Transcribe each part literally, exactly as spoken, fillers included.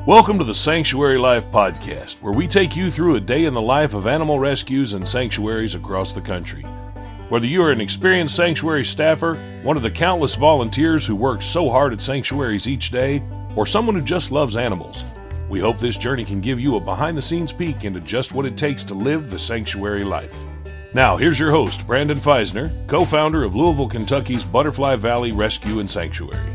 Welcome to the Sanctuary Life Podcast, where we take you through a day in the life of animal rescues and sanctuaries across the country. Whether you are an experienced sanctuary staffer, one of the countless volunteers who work so hard at sanctuaries each day, or someone who just loves animals, we hope this journey can give you a behind-the-scenes peek into just what it takes to live the sanctuary life. Now, here's your host, Brandon Feisner, co-founder of Louisville, Kentucky's Butterfly Valley Rescue and Sanctuary.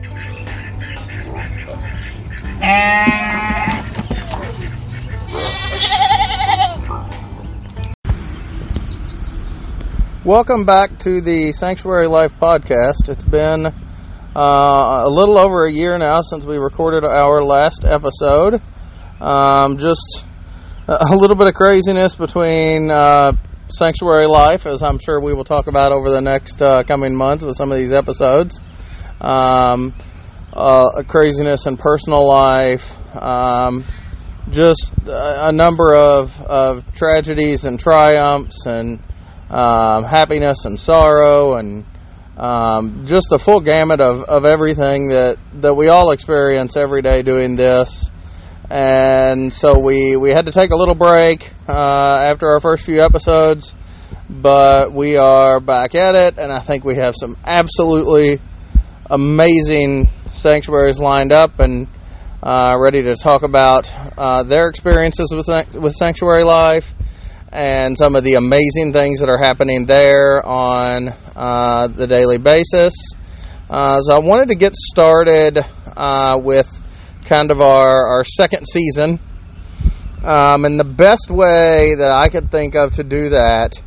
Welcome back to the Sanctuary Life Podcast. It's been uh, a little over a year now since we recorded our last episode. Um, just a little bit of craziness between uh, Sanctuary Life, as I'm sure we will talk about over the next uh, coming months with some of these episodes. Um, uh, craziness in personal life. Um, just a, a number of, of tragedies and triumphs and Um, happiness and sorrow, and um, just a full gamut of, of everything that, that we all experience every day doing this. And so we, we had to take a little break uh, after our first few episodes, but we are back at it, and I think we have some absolutely amazing sanctuaries lined up and uh, ready to talk about uh, their experiences with, with Sanctuary Life and some of the amazing things that are happening there on uh, the daily basis. Uh, so I wanted to get started uh, with kind of our, our second season. Um, and the best way that I could think of to do that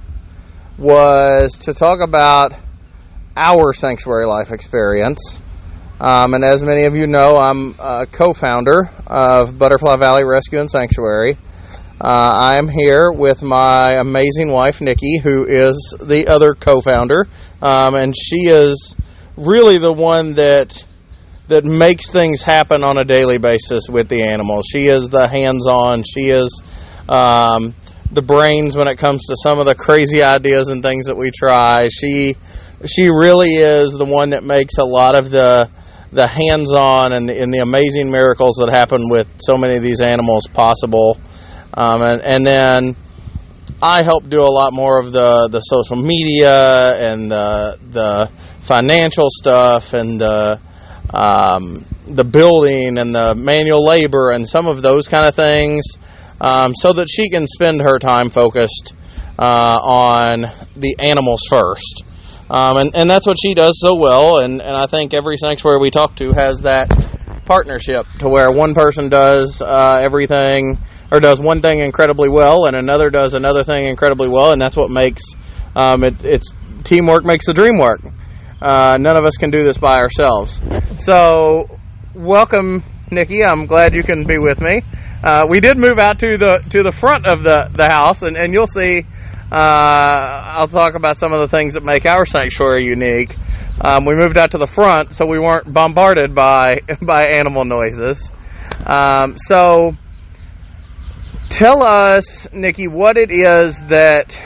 was to talk about our Sanctuary Life experience. Um, and as many of you know, I'm a co-founder of Butterfly Valley Rescue and Sanctuary. Uh, I'm here with my amazing wife, Nikki, who is the other co-founder, um, and she is really the one that that makes things happen on a daily basis with the animals. She is the hands-on. She is um, the brains when it comes to some of the crazy ideas and things that we try. She she really is the one that makes a lot of the the hands-on and the, and the amazing miracles that happen with so many of these animals possible. Um, and, and then I help do a lot more of the, the social media and the, the financial stuff and the, um, the building and the manual labor and some of those kind of things, um, so that she can spend her time focused uh, on the animals first. Um, and, and that's what she does so well, and, and I think every sanctuary we talk to has that partnership to where one person does uh, everything or does one thing incredibly well, and another does another thing incredibly well, and that's what makes um, it. It's teamwork makes the dream work. Uh, none of us can do this by ourselves. So, welcome, Nikki. I'm glad you can be with me. Uh, we did move out to the to the front of the the house, and, and you'll see. Uh, I'll talk about some of the things that make our sanctuary unique. Um, we moved out to the front, so we weren't bombarded by by animal noises. Um, so. Tell us, Nikki, what it is that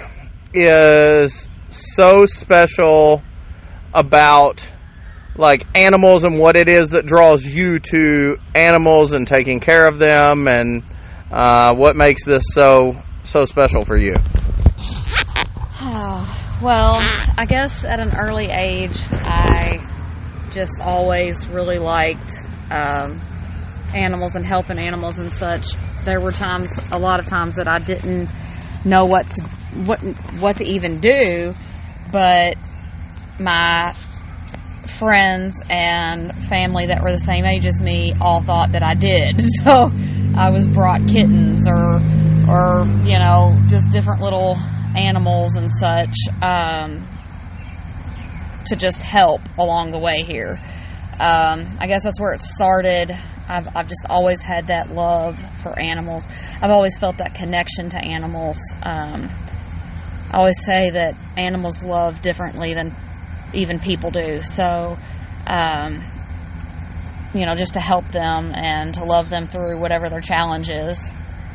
is so special about, like, animals, and what it is that draws you to animals and taking care of them, and uh, what makes this so so special for you. Oh, well, I guess at an early age, I just always really liked um, animals and helping animals and such. There were times, a lot of times, that I didn't know what to, what what to even do, but my friends and family that were the same age as me all thought that I did. So I was brought kittens or or you know just different little animals and such um, to just help along the way here. Um, I guess that's where it started. I've, I've just always had that love for animals. I've always felt that connection to animals. Um, I always say that animals love differently than even people do. So, um, you know, just to help them and to love them through whatever their challenge is.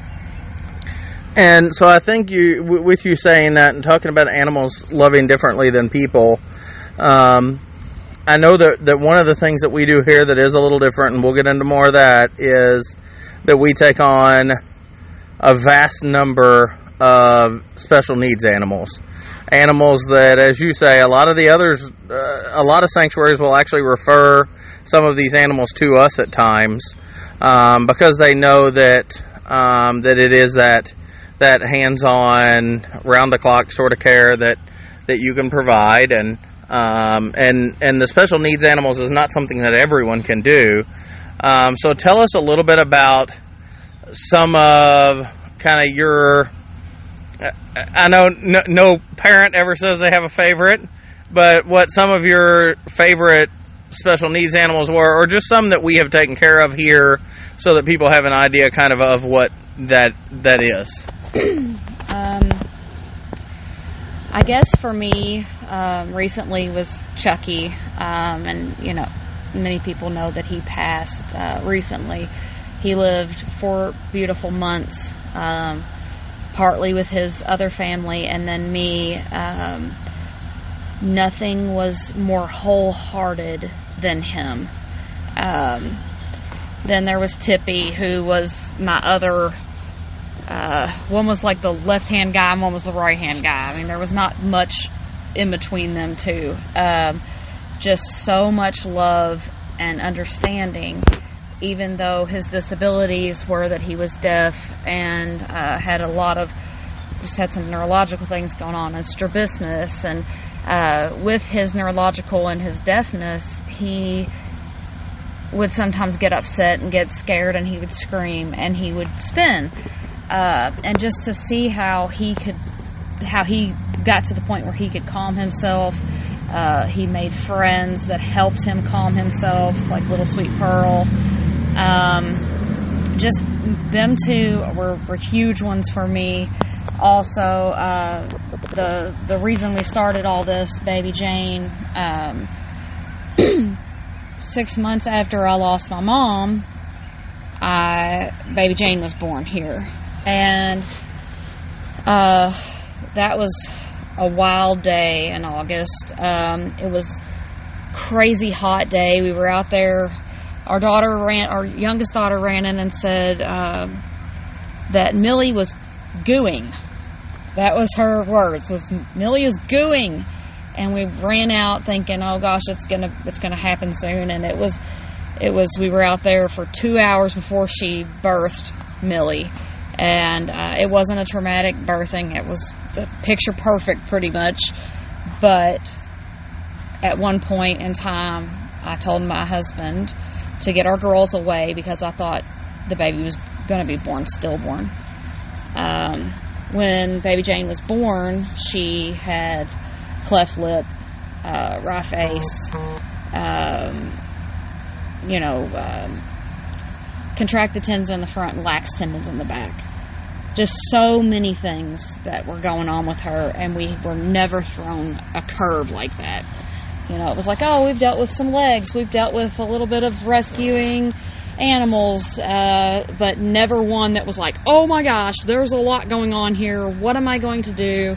And so I think you, w- with you saying that and talking about animals loving differently than people, um, I know that, that one of the things that we do here that is a little different, and we'll get into more of that, is that we take on a vast number of special needs animals. Animals that, as you say, a lot of the others, uh, a lot of sanctuaries will actually refer some of these animals to us at times, um, because they know that um, that it is that that hands-on, round-the-clock sort of care that that you can provide, and um, and and the special needs animals is not something that everyone can do. Um, so tell us a little bit about some of kind of your. I know no, no parent ever says they have a favorite, but what some of your favorite special needs animals were, or just some that we have taken care of here, so that people have an idea kind of of what that that is. um, I guess for me, um, recently was Chucky, um, and you know, many people know that he passed uh, recently. He lived four beautiful months. Um, partly with his other family, and then me. Um, nothing was more wholehearted than him. Um, then there was Tippy, who was my other, uh, one was like the left-hand guy, and one was the right-hand guy. I mean, there was not much in between them two. Um, just so much love and understanding, even though his disabilities were that he was deaf and uh, had a lot of, just had some neurological things going on, and strabismus, and uh, with his neurological and his deafness, he would sometimes get upset and get scared, and he would scream, and he would spin. Uh, and just to see how he could, how he got to the point where he could calm himself. Uh, he made friends that helped him calm himself, like Little Sweet Pearl. Um, just them two were, were huge ones for me. Also, uh, the the reason we started all this, Baby Jane, um, six months after I lost my mom, I Baby Jane was born here, and uh, that was a wild day in August. Um, it was crazy hot day. We were out there. Our daughter ran, our youngest daughter ran in and said um, that Millie was gooing. That was her words. Was Millie is gooing, and we ran out thinking, "Oh gosh, it's gonna, it's gonna happen soon." And it was, it was. We were out there for two hours before she birthed Millie, and uh, it wasn't a traumatic birthing. It was picture perfect, pretty much. But at one point in time, I told my husband to get our girls away because I thought the baby was going to be born stillborn. Um, when Baby Jane was born, she had cleft lip, uh, wry face, um, you know, um, contracted tendons in the front and lax tendons in the back. Just so many things that were going on with her, and we were never thrown a curve like that. You know, it was like, oh, we've dealt with some legs, we've dealt with a little bit of rescuing animals, uh, but never one that was like, oh my gosh, there's a lot going on here, what am I going to do?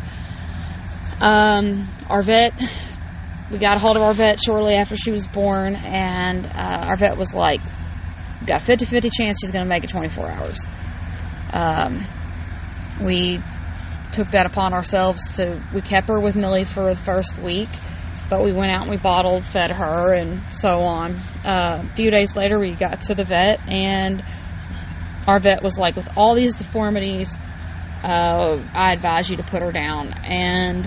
Um, our vet, we got a hold of our vet shortly after she was born, and uh, our vet was like, got a fifty-fifty chance she's going to make it twenty-four hours. Um, we took that upon ourselves to, we kept her with Millie for the first week, but we went out and we bottled, fed her, and so on. Uh, a few days later, we got to the vet, and our vet was like, with all these deformities, uh, I advise you to put her down. And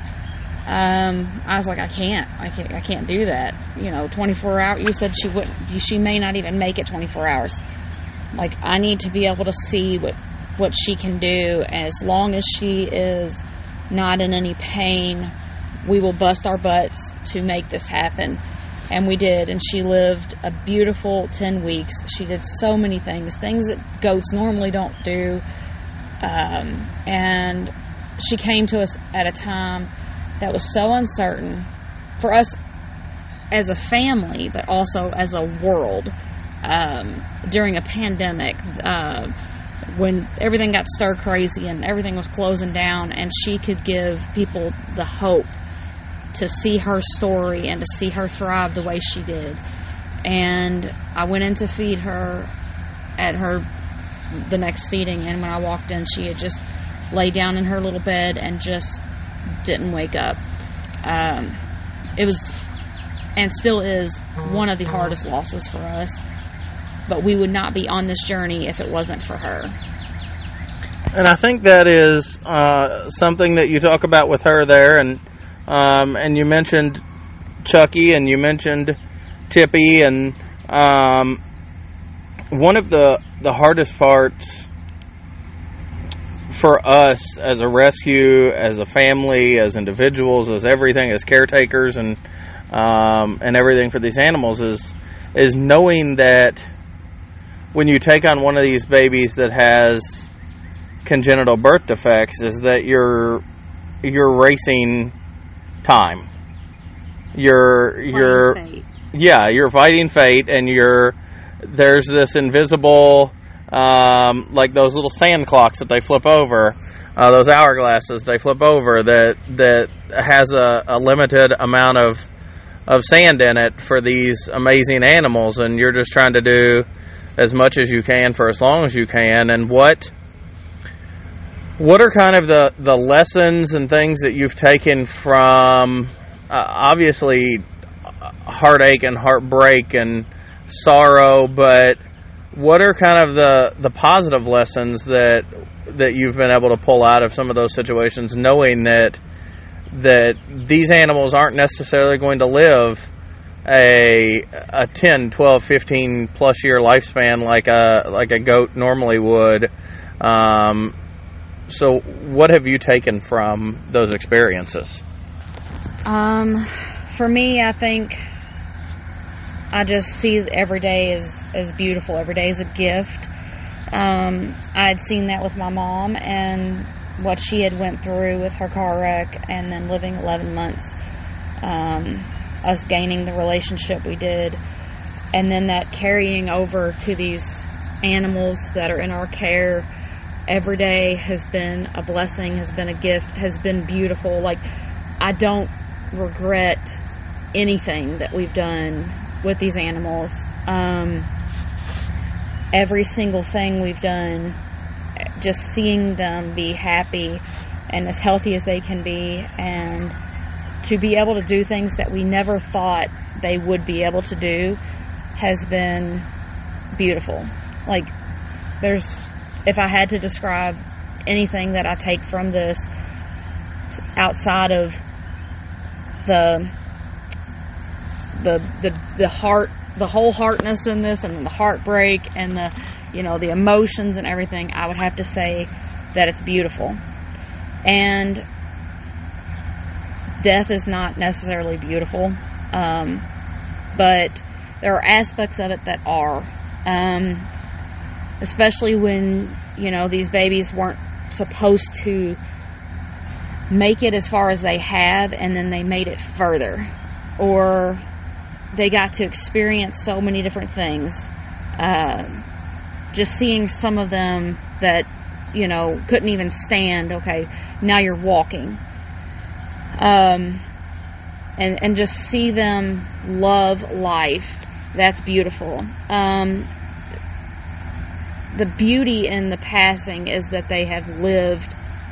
um, I was like, I can't. I can't. I can't do that. You know, twenty-four hours. You said she wouldn't. She may not even make it twenty-four hours. Like, I need to be able to see what what she can do. As long as she is not in any pain, we will bust our butts to make this happen. And we did, and she lived a beautiful ten weeks. She did so many things, things that goats normally don't do. Um, and she came to us at a time that was so uncertain for us as a family, but also as a world. Um, during a pandemic, uh, when everything got stir crazy and everything was closing down, and she could give people the hope to see her story and to see her thrive the way she did. And I went in to feed her at her the next feeding, and when I walked in, she had just laid down in her little bed and just didn't wake up. Um, it was, and still is, one of the hardest losses for us, but we would not be on this journey if it wasn't for her. And I think that is uh, something that you talk about with her there, and um, and you mentioned Chucky, and you mentioned Tippy, and um, one of the, the hardest parts for us as a rescue, as a family, as individuals, as everything, as caretakers, and um, and everything for these animals is is knowing that when you take on one of these babies that has congenital birth defects, is that you're you're racing time. You're you're Fate. yeah, you're fighting fate, and you're there's this invisible um, like those little sand clocks that they flip over, uh, those hourglasses they flip over that that has a, a limited amount of of sand in it for these amazing animals, and you're just trying to do as much as you can for as long as you can. And what what are kind of the, the lessons and things that you've taken from uh, obviously heartache and heartbreak and sorrow, but what are kind of the, the positive lessons that that you've been able to pull out of some of those situations, knowing that that these animals aren't necessarily going to live a a ten, twelve, fifteen plus year lifespan like a like a goat normally would. Um, so what have you taken from those experiences? Um, for me, I think I just see every day as, as beautiful. Every day is a gift. Um, I had seen that with my mom and what she had went through with her car wreck, and then living eleven months, um, us gaining the relationship we did, and then that carrying over to these animals that are in our care. Every day has been a blessing, has been a gift, has been beautiful. Like, I don't regret anything that we've done with these animals. Um, every single thing we've done, just seeing them be happy and as healthy as they can be, and to be able to do things that we never thought they would be able to do, has been beautiful. Like, there's, if I had to describe anything that I take from this outside of the the the the heart, the whole heartness in this, and the heartbreak, and the, you know, the emotions and everything, I would have to say that it's beautiful. And death is not necessarily beautiful, um, but there are aspects of it that are. Um, especially when, you know, these babies weren't supposed to make it as far as they have, and then they made it further, or they got to experience so many different things. Uh, just seeing some of them that, you know, couldn't even stand, okay, now you're walking. Um, and, and just see them love life. That's beautiful. Um, the beauty in the passing is that they have lived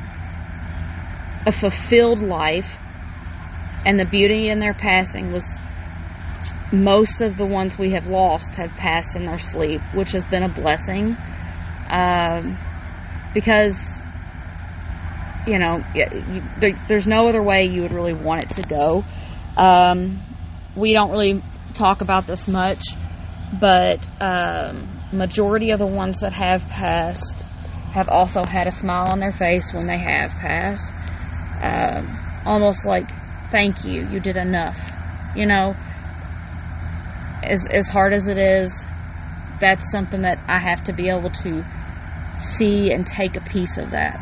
a fulfilled life, and the beauty in their passing was most of the ones we have lost have passed in their sleep, which has been a blessing, um, because, you know, there, there's no other way you would really want it to go. Um, we don't really talk about this much, but um, majority of the ones that have passed have also had a smile on their face when they have passed. Um, almost like, thank you, you did enough. You know, as as hard as it is, that's something that I have to be able to see and take a piece of that.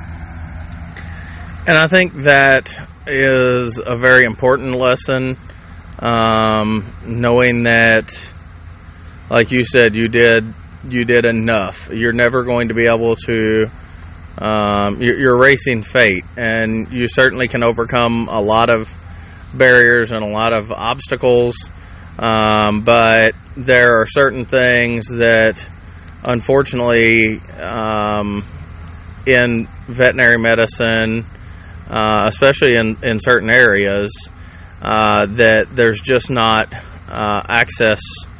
And I think that is a very important lesson, um, knowing that, like you said, you did you did enough. You're never going to be able to, um, you're, you're racing fate, and you certainly can overcome a lot of barriers and a lot of obstacles, um, but there are certain things that, unfortunately, um, in veterinary medicine, uh, especially in, in certain areas, uh, that there's just not uh, access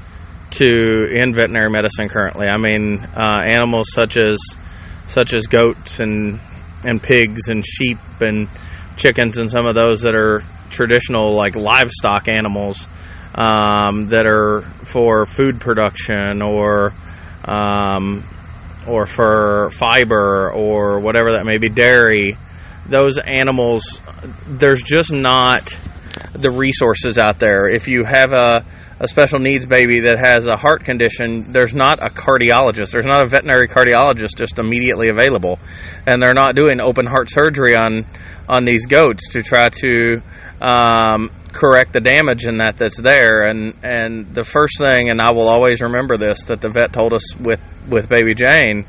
to in veterinary medicine currently. I mean, uh, animals such as such as goats and and pigs and sheep and chickens and some of those that are traditional like livestock animals um, that are for food production or um, or for fiber or whatever that may be, dairy. Those animals, there's just not the resources out there. If you have a a special needs baby that has a heart condition, there's not a cardiologist, there's not a veterinary cardiologist just immediately available, and they're not doing open heart surgery on on these goats to try to um, correct the damage in that that's there. And and the first thing, and I will always remember this, that the vet told us with with baby Jane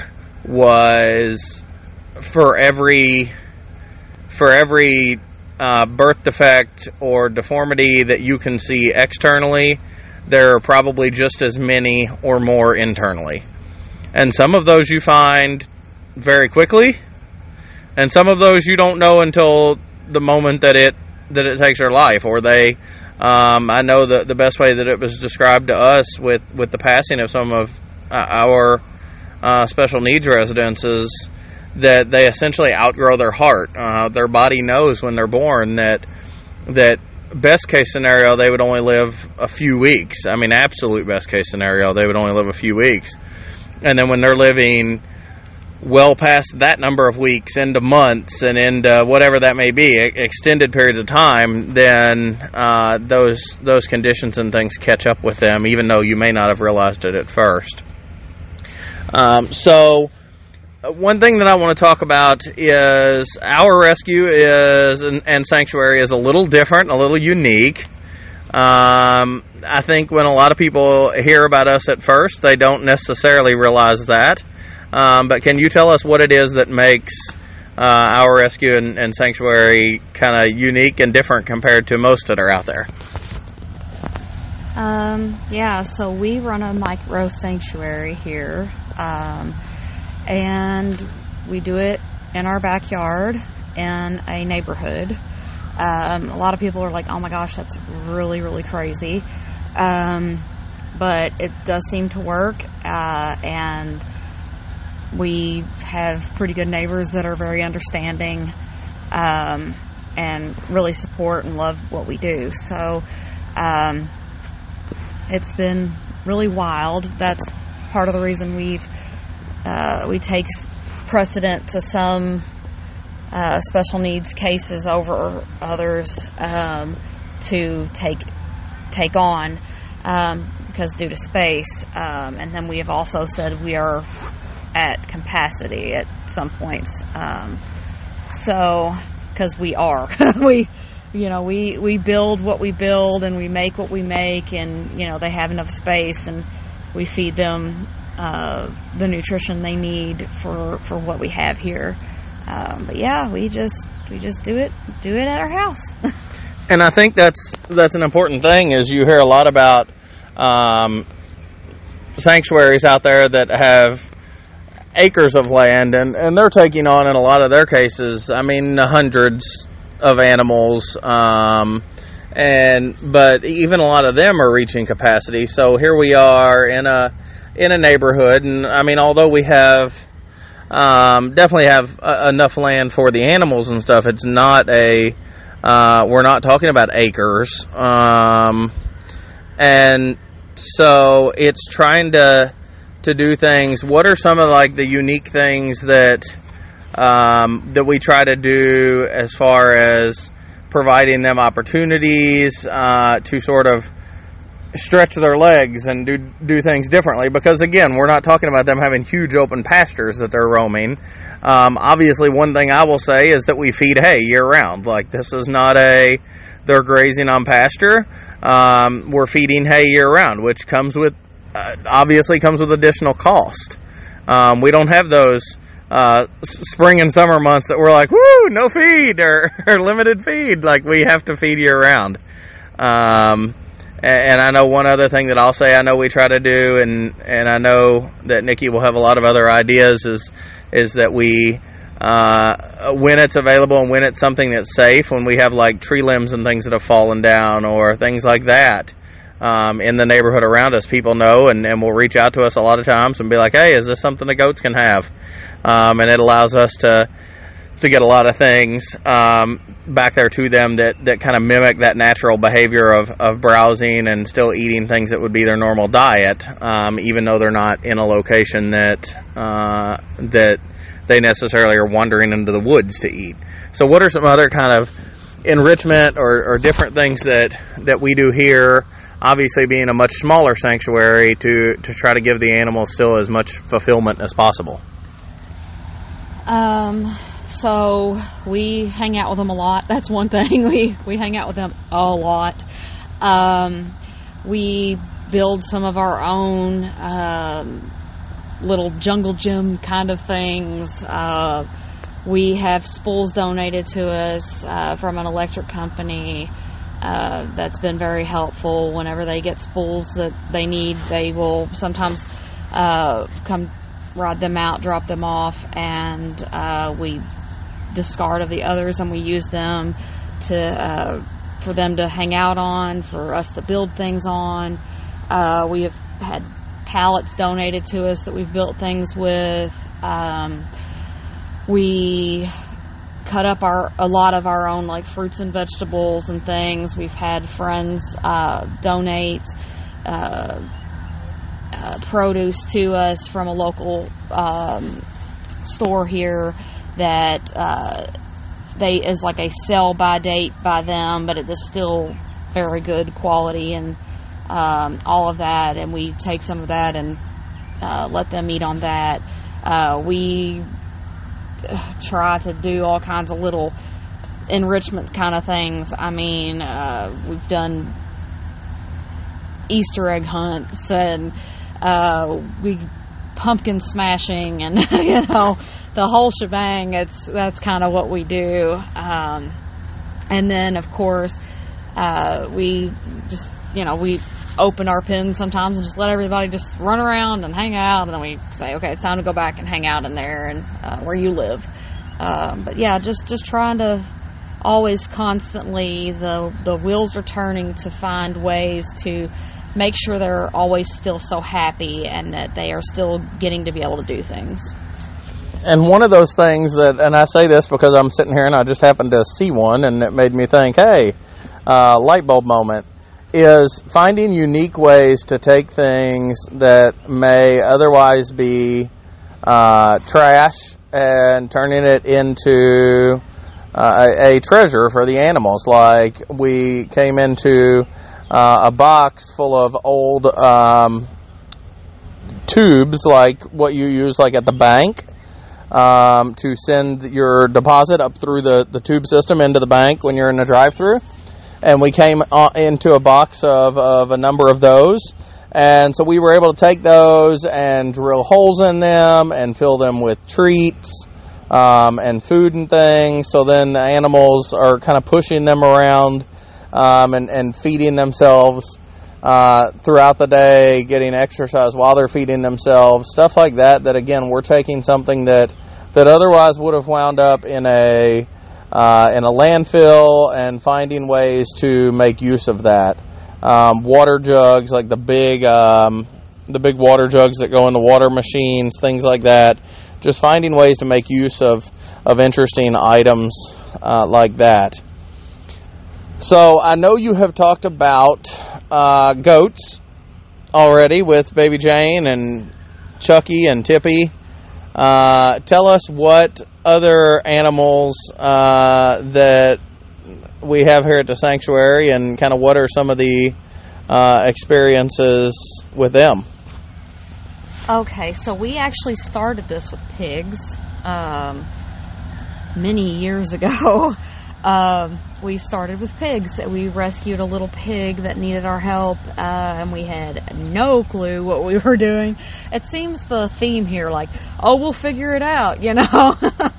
was for every for every Uh, birth defect or deformity that you can see externally, there are probably just as many or more internally. And some of those you find very quickly, and some of those you don't know until the moment that it that it takes their life. Or they, um, I know the, the best way that it was described to us with, with the passing of some of uh, our uh, special needs residents is that they essentially outgrow their heart. Uh, their body knows when they're born that that best case scenario they would only live a few weeks. I mean, absolute best case scenario they would only live a few weeks. And then when they're living well past that number of weeks into months and into whatever that may be, extended periods of time, then uh, those those conditions and things catch up with them, even though you may not have realized it at first. Um, so one thing that I want to talk about is our rescue is and, and sanctuary is a little different, a little unique. Um, I think when a lot of people hear about us at first, they don't necessarily realize that. Um, but can you tell us what it is that makes uh, our rescue and, and sanctuary kind of unique and different compared to most that are out there? Um, yeah, so we run a micro sanctuary here. Um, And we do it in our backyard in a neighborhood. Um, a lot of people are like, oh my gosh, that's really, really crazy. Um, but it does seem to work. Uh, and we have pretty good neighbors that are very understanding um, and really support and love what we do. So um, it's been really wild. That's part of the reason we've Uh, we take precedent to some uh, special needs cases over others um, to take take on um, because due to space. Um, and then we have also said we are at capacity at some points. Um, so, because we are, we, you know, we we build what we build and we make what we make, and you know they have enough space and we feed them Uh, the nutrition they need for, for what we have here. Um, but yeah, we just we just do it do it at our house. And I think that's that's an important thing. Is you hear a lot about um, sanctuaries out there that have acres of land, and, and they're taking on in a lot of their cases, I mean, hundreds of animals. Um, and but even a lot of them are reaching capacity. So here we are in a in a neighborhood, and I mean, although we have um, definitely have uh, enough land for the animals and stuff, it's not a uh, we're not talking about acres, um, and so it's trying to to do things. What are some of like the unique things that um, that we try to do as far as providing them opportunities uh, to sort of stretch their legs and do do things differently? Because again, we're not talking about them having huge open pastures that they're roaming. Um, obviously, one thing I will say is that we feed hay year round. Like, this is not a they're grazing on pasture. Um, we're feeding hay year round, which comes with uh, obviously comes with additional cost. Um, we don't have those uh, spring and summer months that we're like, woo, no feed or, or limited feed. Like, we have to feed year round. Um, and, and I know one other thing that I'll say I know we try to do, and, and I know that Nikki will have a lot of other ideas, is is that we, uh, when it's available and when it's something that's safe, when we have like tree limbs and things that have fallen down or things like that, Um, in the neighborhood around us, people know and, and will reach out to us a lot of times and be like, hey, is this something the goats can have? Um, and it allows us to to get a lot of things um, back there to them that, that kind of mimic that natural behavior of, of browsing and still eating things that would be their normal diet, um, even though they're not in a location that uh, that they necessarily are wandering into the woods to eat. So what are some other kind of enrichment or, or different things that, that we do here, obviously being a much smaller sanctuary, to, to try to give the animals still as much fulfillment as possible? Um, so we hang out with them a lot. That's one thing. We, we hang out with them a lot. Um, we build some of our own, um, little jungle gym kind of things. Uh, we have spools donated to us, uh, from an electric company. Uh, that's been very helpful. Whenever they get spools that they need, they will sometimes uh, come ride them out, drop them off, and uh, we discard of the others, and we use them to uh, for them to hang out on, for us to build things on. Uh, we have had pallets donated to us that we've built things with. Um, we cut up our a lot of our own, like, fruits and vegetables and things. We've had friends uh, donate uh, uh, produce to us from a local um, store here that uh, they is like a sell by date by them, but it is still very good quality and um, all of that. And we take some of that and uh, let them eat on that. Uh, we try to do all kinds of little enrichment kind of things. I mean, uh, we've done Easter egg hunts and uh, we pumpkin smashing and you know, the whole shebang. It's that's kind of what we do. Um, and then of course uh, we just you know we open our pens sometimes and just let everybody just run around and hang out, and then we say, okay, it's time to go back and hang out in there and uh, where you live. Um, but yeah, just just trying to always constantly the the wheels are turning to find ways to make sure they're always still so happy and that they are still getting to be able to do things. And one of those things that, and I say this because I'm sitting here and I just happened to see one and it made me think, hey, uh, light bulb moment, is finding unique ways to take things that may otherwise be uh, trash and turning it into uh, a, a treasure for the animals. Like, we came into uh, a box full of old um, tubes, like what you use like at the bank, um, to send your deposit up through the, the tube system into the bank when you're in the drive-thru. And we came into a box of, of a number of those. And so we were able to take those and drill holes in them and fill them with treats um, and food and things. So then the animals are kind of pushing them around um, and, and feeding themselves uh, throughout the day, getting exercise while they're feeding themselves. Stuff like that, that again, we're taking something that, that otherwise would have wound up in a... Uh, in a landfill and finding ways to make use of that. Um, water jugs, like the big, um, the big water jugs that go in the water machines, things like that. Just finding ways to make use of, of interesting items uh, like that. So I know you have talked about uh, goats already with Baby Jane and Chucky and Tippy. Uh, tell us what other animals uh, that we have here at the sanctuary, and kind of what are some of the uh, experiences with them. Okay, so we actually started this with pigs um, many years ago. um, we started with pigs. We rescued a little pig that needed our help, uh, and we had no clue what we were doing. It seems the theme here, like, oh, we'll figure it out, you know.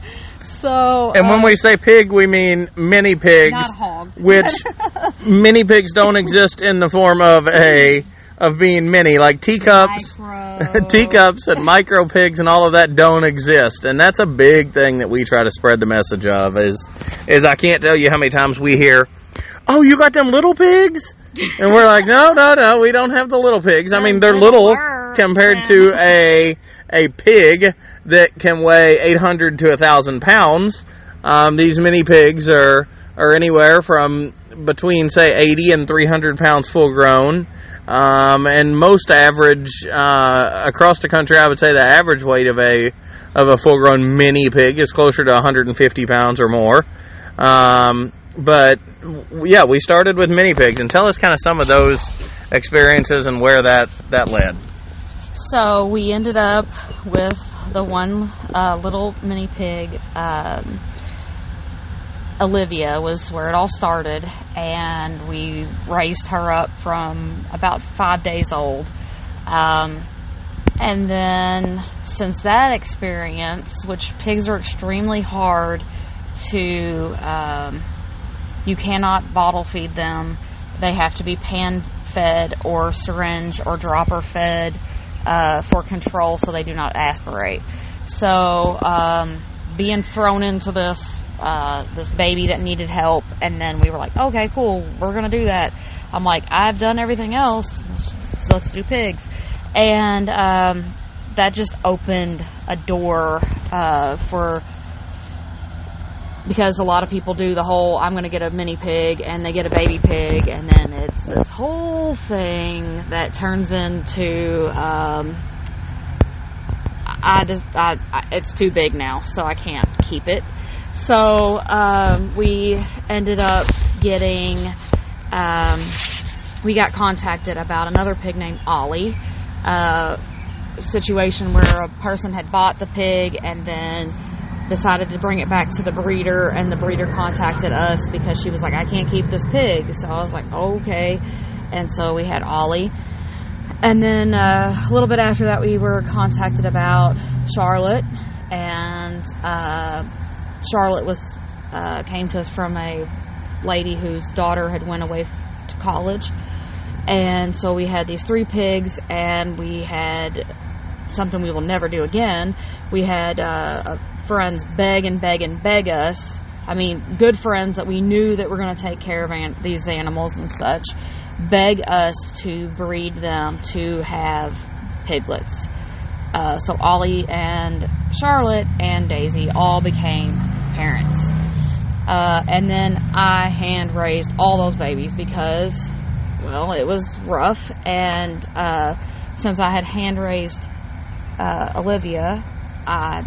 So, and when uh, we say pig, we mean mini pigs, not hog. which mini pigs don't exist in the form of a of being mini, like teacups, Micro. teacups, and micro pigs, and all of that don't exist. And that's a big thing that we try to spread the message of. Is is I can't tell you how many times we hear, "Oh, you got them little pigs," and we're like, "No, no, no, we don't have the little pigs." I mean, they're little compared to a a pig that can weigh eight hundred to one thousand pounds. Um, these mini pigs are, are anywhere from between, say, eighty and three hundred pounds full grown. Um, and most average, uh, across the country, I would say the average weight of a, of a full grown mini pig is closer to one hundred fifty pounds or more. Um, but yeah, we started with mini pigs, and tell us kind of some of those experiences and where that, that led. So we ended up with the one uh, little mini pig. Um, Olivia was where it all started, and we raised her up from about five days old. Um, and then since that experience, which pigs are extremely hard to, um, you cannot bottle feed them. They have to be pan fed or syringe or dropper fed. Uh, for control, so they do not aspirate. So, um, being thrown into this uh, this baby that needed help, and then we were like, okay, cool, we're gonna do that. I'm like, I've done everything else, so let's do pigs. And um, that just opened a door uh, for, because a lot of people do the whole, I'm going to get a mini pig, and they get a baby pig, and then it's this whole thing that turns into, um, I just, I, I, it's too big now, so I can't keep it. So, um, we ended up getting, um, we got contacted about another pig named Ollie, uh, situation where a person had bought the pig and then decided to bring it back to the breeder, and the breeder contacted us because she was like, I can't keep this pig. So I was like, okay. And so we had Ollie. And then uh, a little bit after that, we were contacted about Charlotte, and uh, Charlotte was uh, came to us from a lady whose daughter had went away to college. And so we had these three pigs, and we had something we will never do again. We had uh, friends beg and beg and beg us. I mean, good friends that we knew that were going to take care of an- these animals and such, beg us to breed them to have piglets. Uh, so Ollie and Charlotte and Daisy all became parents. Uh, and then I hand raised all those babies because, well, it was rough. And uh, since I had hand raised uh, Olivia, I,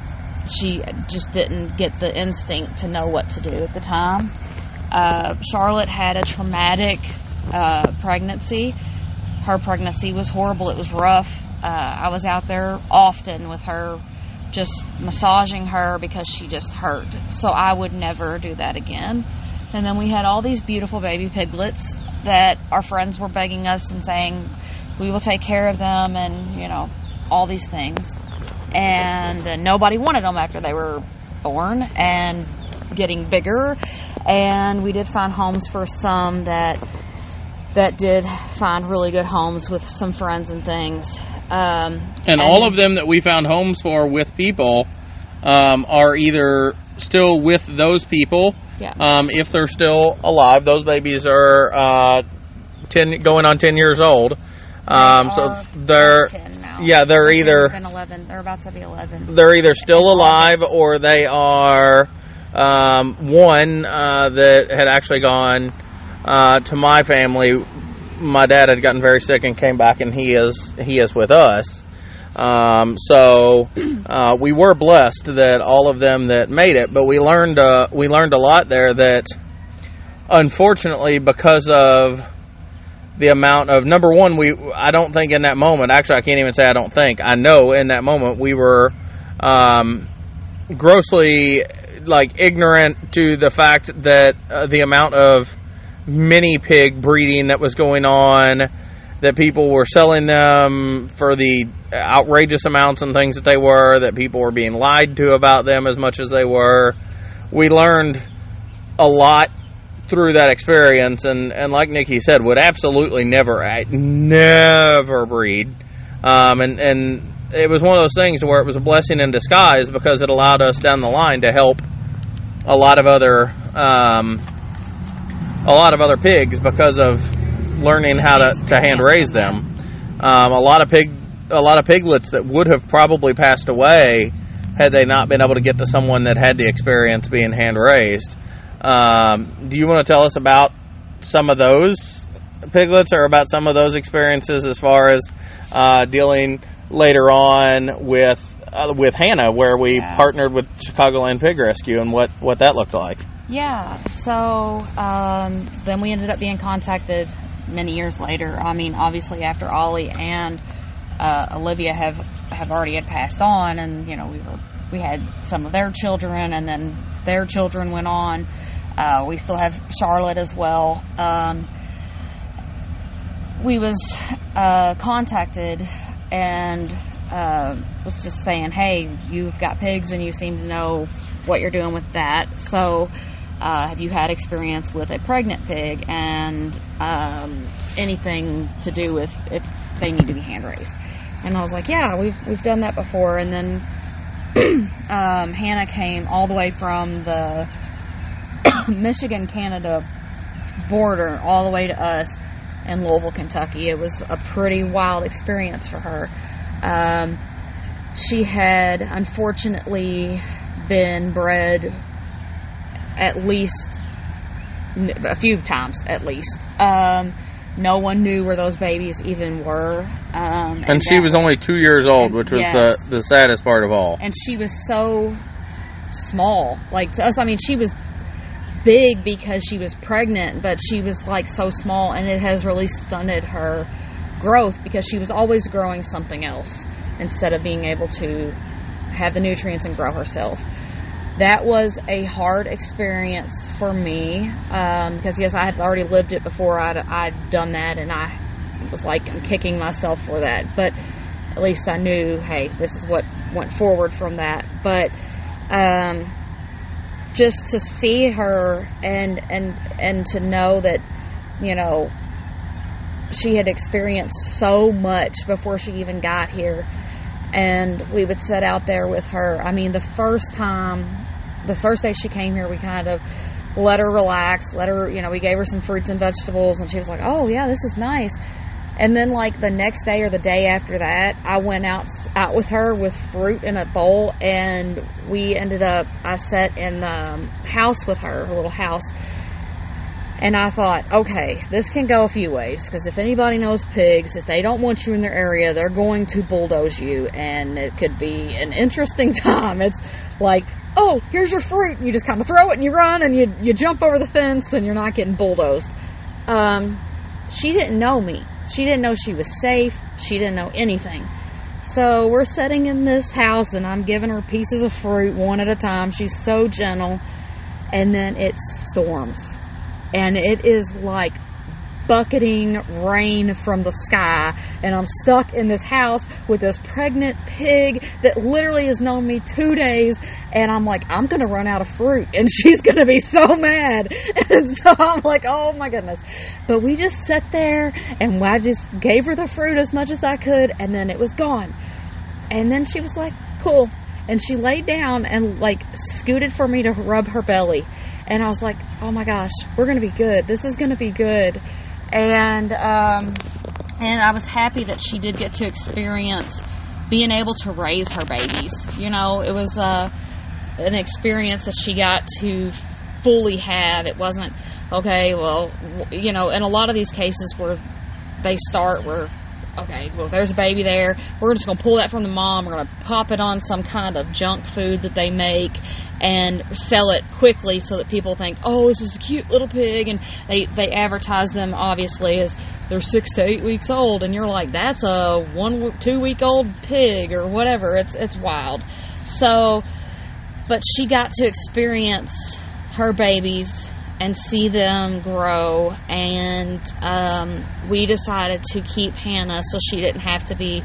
she just didn't get the instinct to know what to do at the time. Uh, Charlotte had a traumatic uh, pregnancy. Her pregnancy was horrible. It was rough. Uh, I was out there often with her, just massaging her because she just hurt. So I would never do that again. And then we had all these beautiful baby piglets that our friends were begging us and saying, we will take care of them, and, you know, all these things. And uh, nobody wanted them after they were born and getting bigger. And we did find homes for some that that did find really good homes with some friends and things. Um, and, and all of them that we found homes for with people um, are either still with those people. Yeah. Um, if they're still alive, those babies are uh, ten, going on ten years old. Um, they so they're ten now. yeah, they're They've either been eleven. They're about to be eleven. They're either still alive or they are um, one uh, that had actually gone uh, to my family. My dad had gotten very sick and came back, and he is he is with us. Um, so uh, we were blessed that all of them that made it, but we learned uh, we learned a lot there that, unfortunately, because of the amount of, number one, we I don't think in that moment, actually I can't even say I don't think, I know in that moment we were um, grossly, like, ignorant to the fact that uh, the amount of mini pig breeding that was going on, that people were selling them for the outrageous amounts and things that they were, that people were being lied to about them as much as they were. We learned a lot through that experience, and, and like Nikki said, would absolutely never, never breed. Um, and, and it was one of those things where it was a blessing in disguise, because it allowed us down the line to help a lot of other, um, a lot of other pigs because of learning how to, to hand raise them. Um, a lot of pig, a lot of piglets that would have probably passed away had they not been able to get to someone that had the experience being hand raised. Um, do you want to tell us about some of those piglets, or about some of those experiences as far as uh, dealing later on with uh, with Hannah, where we yeah. partnered with Chicagoland Pig Rescue, and what, what that looked like? Yeah, so um, then we ended up being contacted many years later. I mean, obviously after Ollie and uh, Olivia have, have already had passed on, and, you know, we were we had some of their children, and then their children went on. Uh, we still have Charlotte as well. Um, we was uh, contacted and uh, was just saying, hey, you've got pigs and you seem to know what you're doing with that. So uh, have you had experience with a pregnant pig, and um, anything to do with if they need to be hand raised? And I was like, yeah, we've we've done that before. And then um, Hannah came all the way from the Michigan-Canada border all the way to us in Louisville, Kentucky. It was a pretty wild experience for her. Um, she had unfortunately been bred at least a few times, at least. Um, no one knew where those babies even were. Um, and and she was, was only two years old, and, which was yes. the, the saddest part of all. And she was so small. Like, to us, I mean, she was big because she was pregnant, but she was like so small, and it has really stunted her growth, because she was always growing something else instead of being able to have the nutrients and grow herself. That was a hard experience for me, um, because yes, I had already lived it before. I'd, I'd done that, and I was like, I'm kicking myself for that, but at least I knew, hey, this is what went forward from that. But um just to see her and and and to know that, you know, she had experienced so much before she even got here, and we would sit out there with her. I mean, the first time, the first day she came here, we kind of let her relax, let her, you know, we gave her some fruits and vegetables, and she was like, oh yeah, this is nice. And then, like, the next day or the day after that, I went out out with her with fruit in a bowl, and we ended up, I sat in the house with her, her little house, and I thought, okay, this can go a few ways, because if anybody knows pigs, if they don't want you in their area, they're going to bulldoze you, and it could be an interesting time. It's like, oh, here's your fruit, and you just kind of throw it, and you run, and you, you jump over the fence, and you're not getting bulldozed. Um, she didn't know me. She didn't know she was safe. She didn't know anything. So we're sitting in this house, and I'm giving her pieces of fruit one at a time. She's so gentle. And then it storms. And it is like bucketing rain from the sky. And I'm stuck in this house with this pregnant pig that literally has known me two days. And I'm like, I'm going to run out of fruit. And she's going to be so mad. And so I'm like, oh my goodness. But we just sat there, and I just gave her the fruit as much as I could. And then it was gone. And then she was like, cool. And she laid down and like scooted for me to rub her belly. And I was like, oh my gosh, we're going to be good. This is going to be good. And, um, and I was happy that she did get to experience being able to raise her babies. You know, it was, uh, an experience that she got to fully have. It wasn't, okay, well, you know, in a lot of these cases where they start where, okay, well, there's a baby there, we're just going to pull that from the mom, we're going to pop it on some kind of junk food that they make and sell it quickly so that people think, oh, this is a cute little pig, and they, they advertise them, obviously, as they're six to eight weeks old, and you're like, that's a one, two week old pig, or whatever. It's, it's wild. So but she got to experience her babies and see them grow, and um, we decided to keep Hannah so she didn't have to be,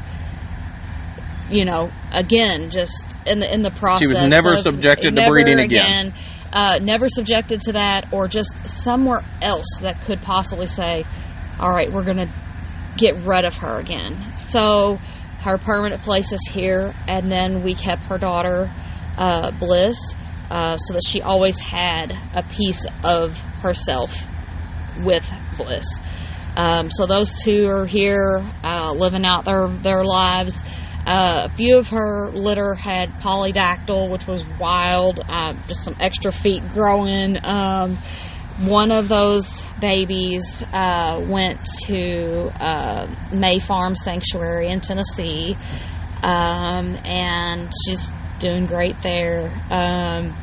you know, again, just in the in the process. She was never of, subjected never to breeding again. again uh, never subjected to that, or just somewhere else that could possibly say, all right, we're going to get rid of her again. So her permanent place is here, and then we kept her daughter, uh, Bliss, uh, so that she always had a piece of herself with Bliss. Um, so those two are here, uh, living out their, their lives. Uh, a few of her litter had polydactyl, which was wild, uh, just some extra feet growing. Um, one of those babies uh, went to uh, May Farm Sanctuary in Tennessee, um, and she's doing great there. Um,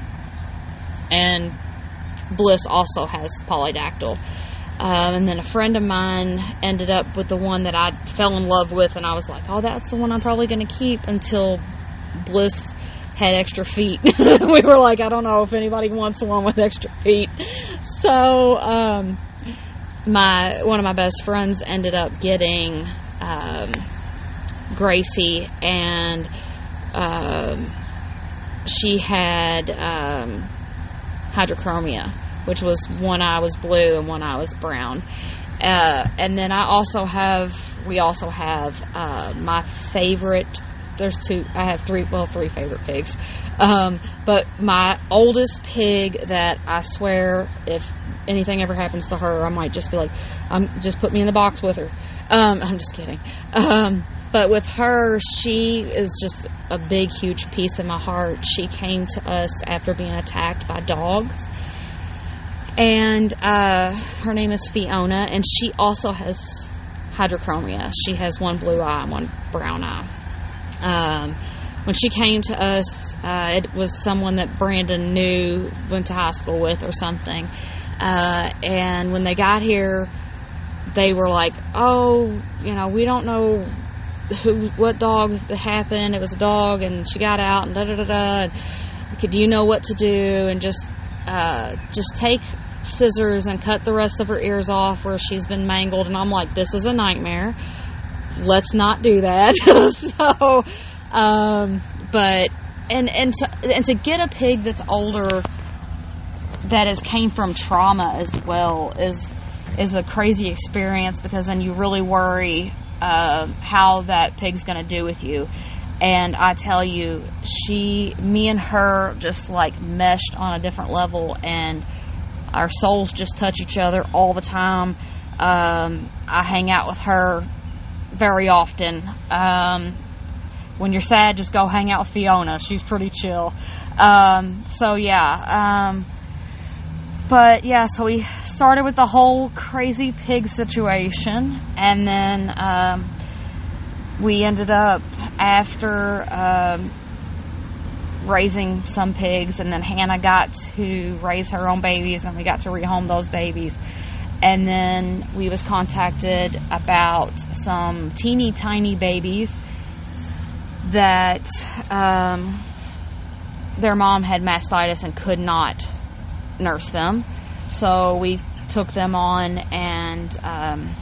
and Bliss also has polydactyl. Um, and then a friend of mine ended up with the one that I fell in love with, and I was like, oh, that's the one I'm probably going to keep, until Bliss had extra feet. We were like, I don't know if anybody wants one with extra feet. So um, my one of my best friends ended up getting um, Gracie, and um, she had um, hydrochromia, which was one eye was blue and one eye was brown. Uh, and then I also have, we also have uh, my favorite, there's two, I have three, well, three favorite pigs. Um, but my oldest pig that I swear, if anything ever happens to her, I might just be like, um, just put me in the box with her. Um, I'm just kidding. Um, but with her, she is just a big, huge piece of my heart. She came to us after being attacked by dogs. And uh, her name is Fiona, and she also has hydrochromia. She has one blue eye and one brown eye. Um, when she came to us, uh, it was someone that Brandon knew, went to high school with or something. Uh, and when they got here, they were like, oh, you know, we don't know who, what dog happened. It was a dog, and she got out, and da-da-da-da. Do you know what to do? And just... Uh, just take scissors and cut the rest of her ears off where she's been mangled. And I'm like, this is a nightmare. Let's not do that. so, um, but, and, and to, and to get a pig that's older that has came from trauma as well is, is a crazy experience, because then you really worry, uh, how that pig's going to do with you. And I tell you, she, me and her just like meshed on a different level, and our souls just touch each other all the time. Um, I hang out with her very often. Um, when you're sad, just go hang out with Fiona. She's pretty chill. Um, so yeah. Um, but yeah, so we started with the whole crazy pig situation, and then, um, we ended up, after um, raising some pigs, and then Hannah got to raise her own babies, and we got to rehome those babies. And then we was contacted about some teeny tiny babies that um, their mom had mastitis and could not nurse them. So we took them on, and um,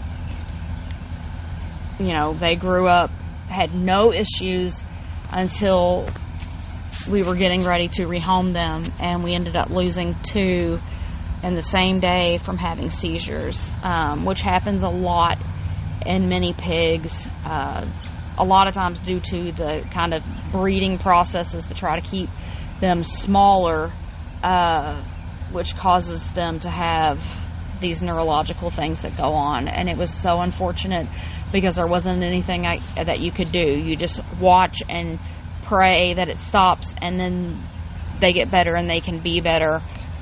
you know, they grew up, had no issues until we were getting ready to rehome them, and we ended up losing two in the same day from having seizures, um, which happens a lot in many pigs, uh, a lot of times due to the kind of breeding processes to try to keep them smaller, uh, which causes them to have these neurological things that go on. And it was so unfortunate, because there wasn't anything I, that you could do. You just watch and pray that it stops, and then they get better and they can be better.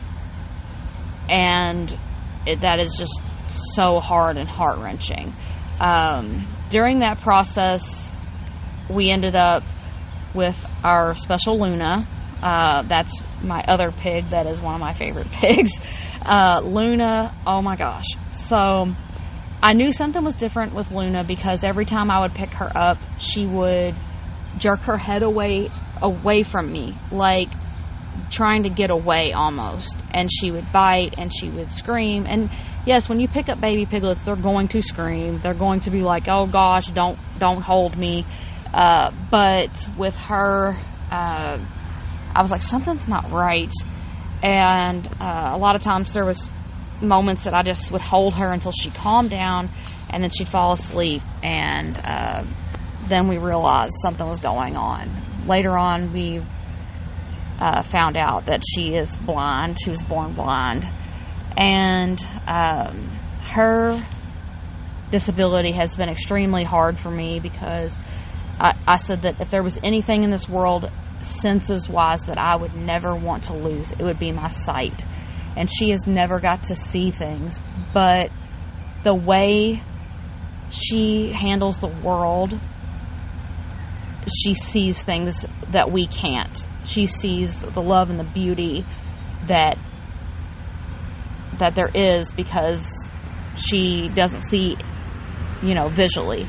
And it, that is just so hard and heart-wrenching. Um, during that process, we ended up with our special Luna. Uh, that's my other pig that is one of my favorite pigs. Uh, Luna, oh my gosh. So I knew something was different with Luna, because every time I would pick her up, she would jerk her head away away from me. Like, trying to get away almost, and she would bite and she would scream. And yes, when you pick up baby piglets, they're going to scream. They're going to be like, oh gosh, don't don't hold me. Uh, but with her, uh, I was like, something's not right. And uh, a lot of times there was moments that I just would hold her until she calmed down, and then she'd fall asleep, and uh, then we realized something was going on. Later on, we uh, found out that she is blind. She was born blind, and um, her disability has been extremely hard for me, because I, I said that if there was anything in this world, senses-wise, that I would never want to lose, it would be my sight. And she has never got to see things, but the way she handles the world, she sees things that we can't. She sees the love and the beauty that that there is, because she doesn't see, you know, visually.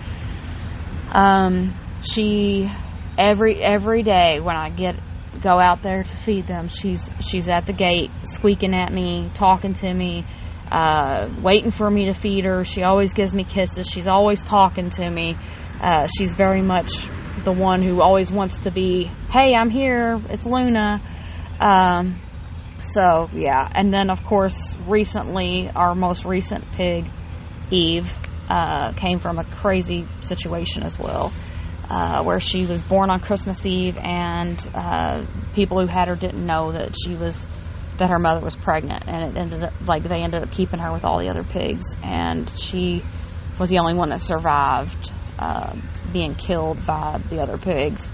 Um, she every every day when I get go out there to feed them, she's she's at the gate squeaking at me, talking to me, uh, waiting for me to feed her. She always gives me kisses. She's always talking to me. Uh, she's very much the one who always wants to be, hey, I'm here, it's Luna. Um, so yeah, and then of course recently, our most recent pig, Eve, uh, came from a crazy situation as well. Uh, where she was born on Christmas Eve, and uh, people who had her didn't know that she was, that her mother was pregnant, and it ended up, like, they ended up keeping her with all the other pigs, and she was the only one that survived uh, being killed by the other pigs.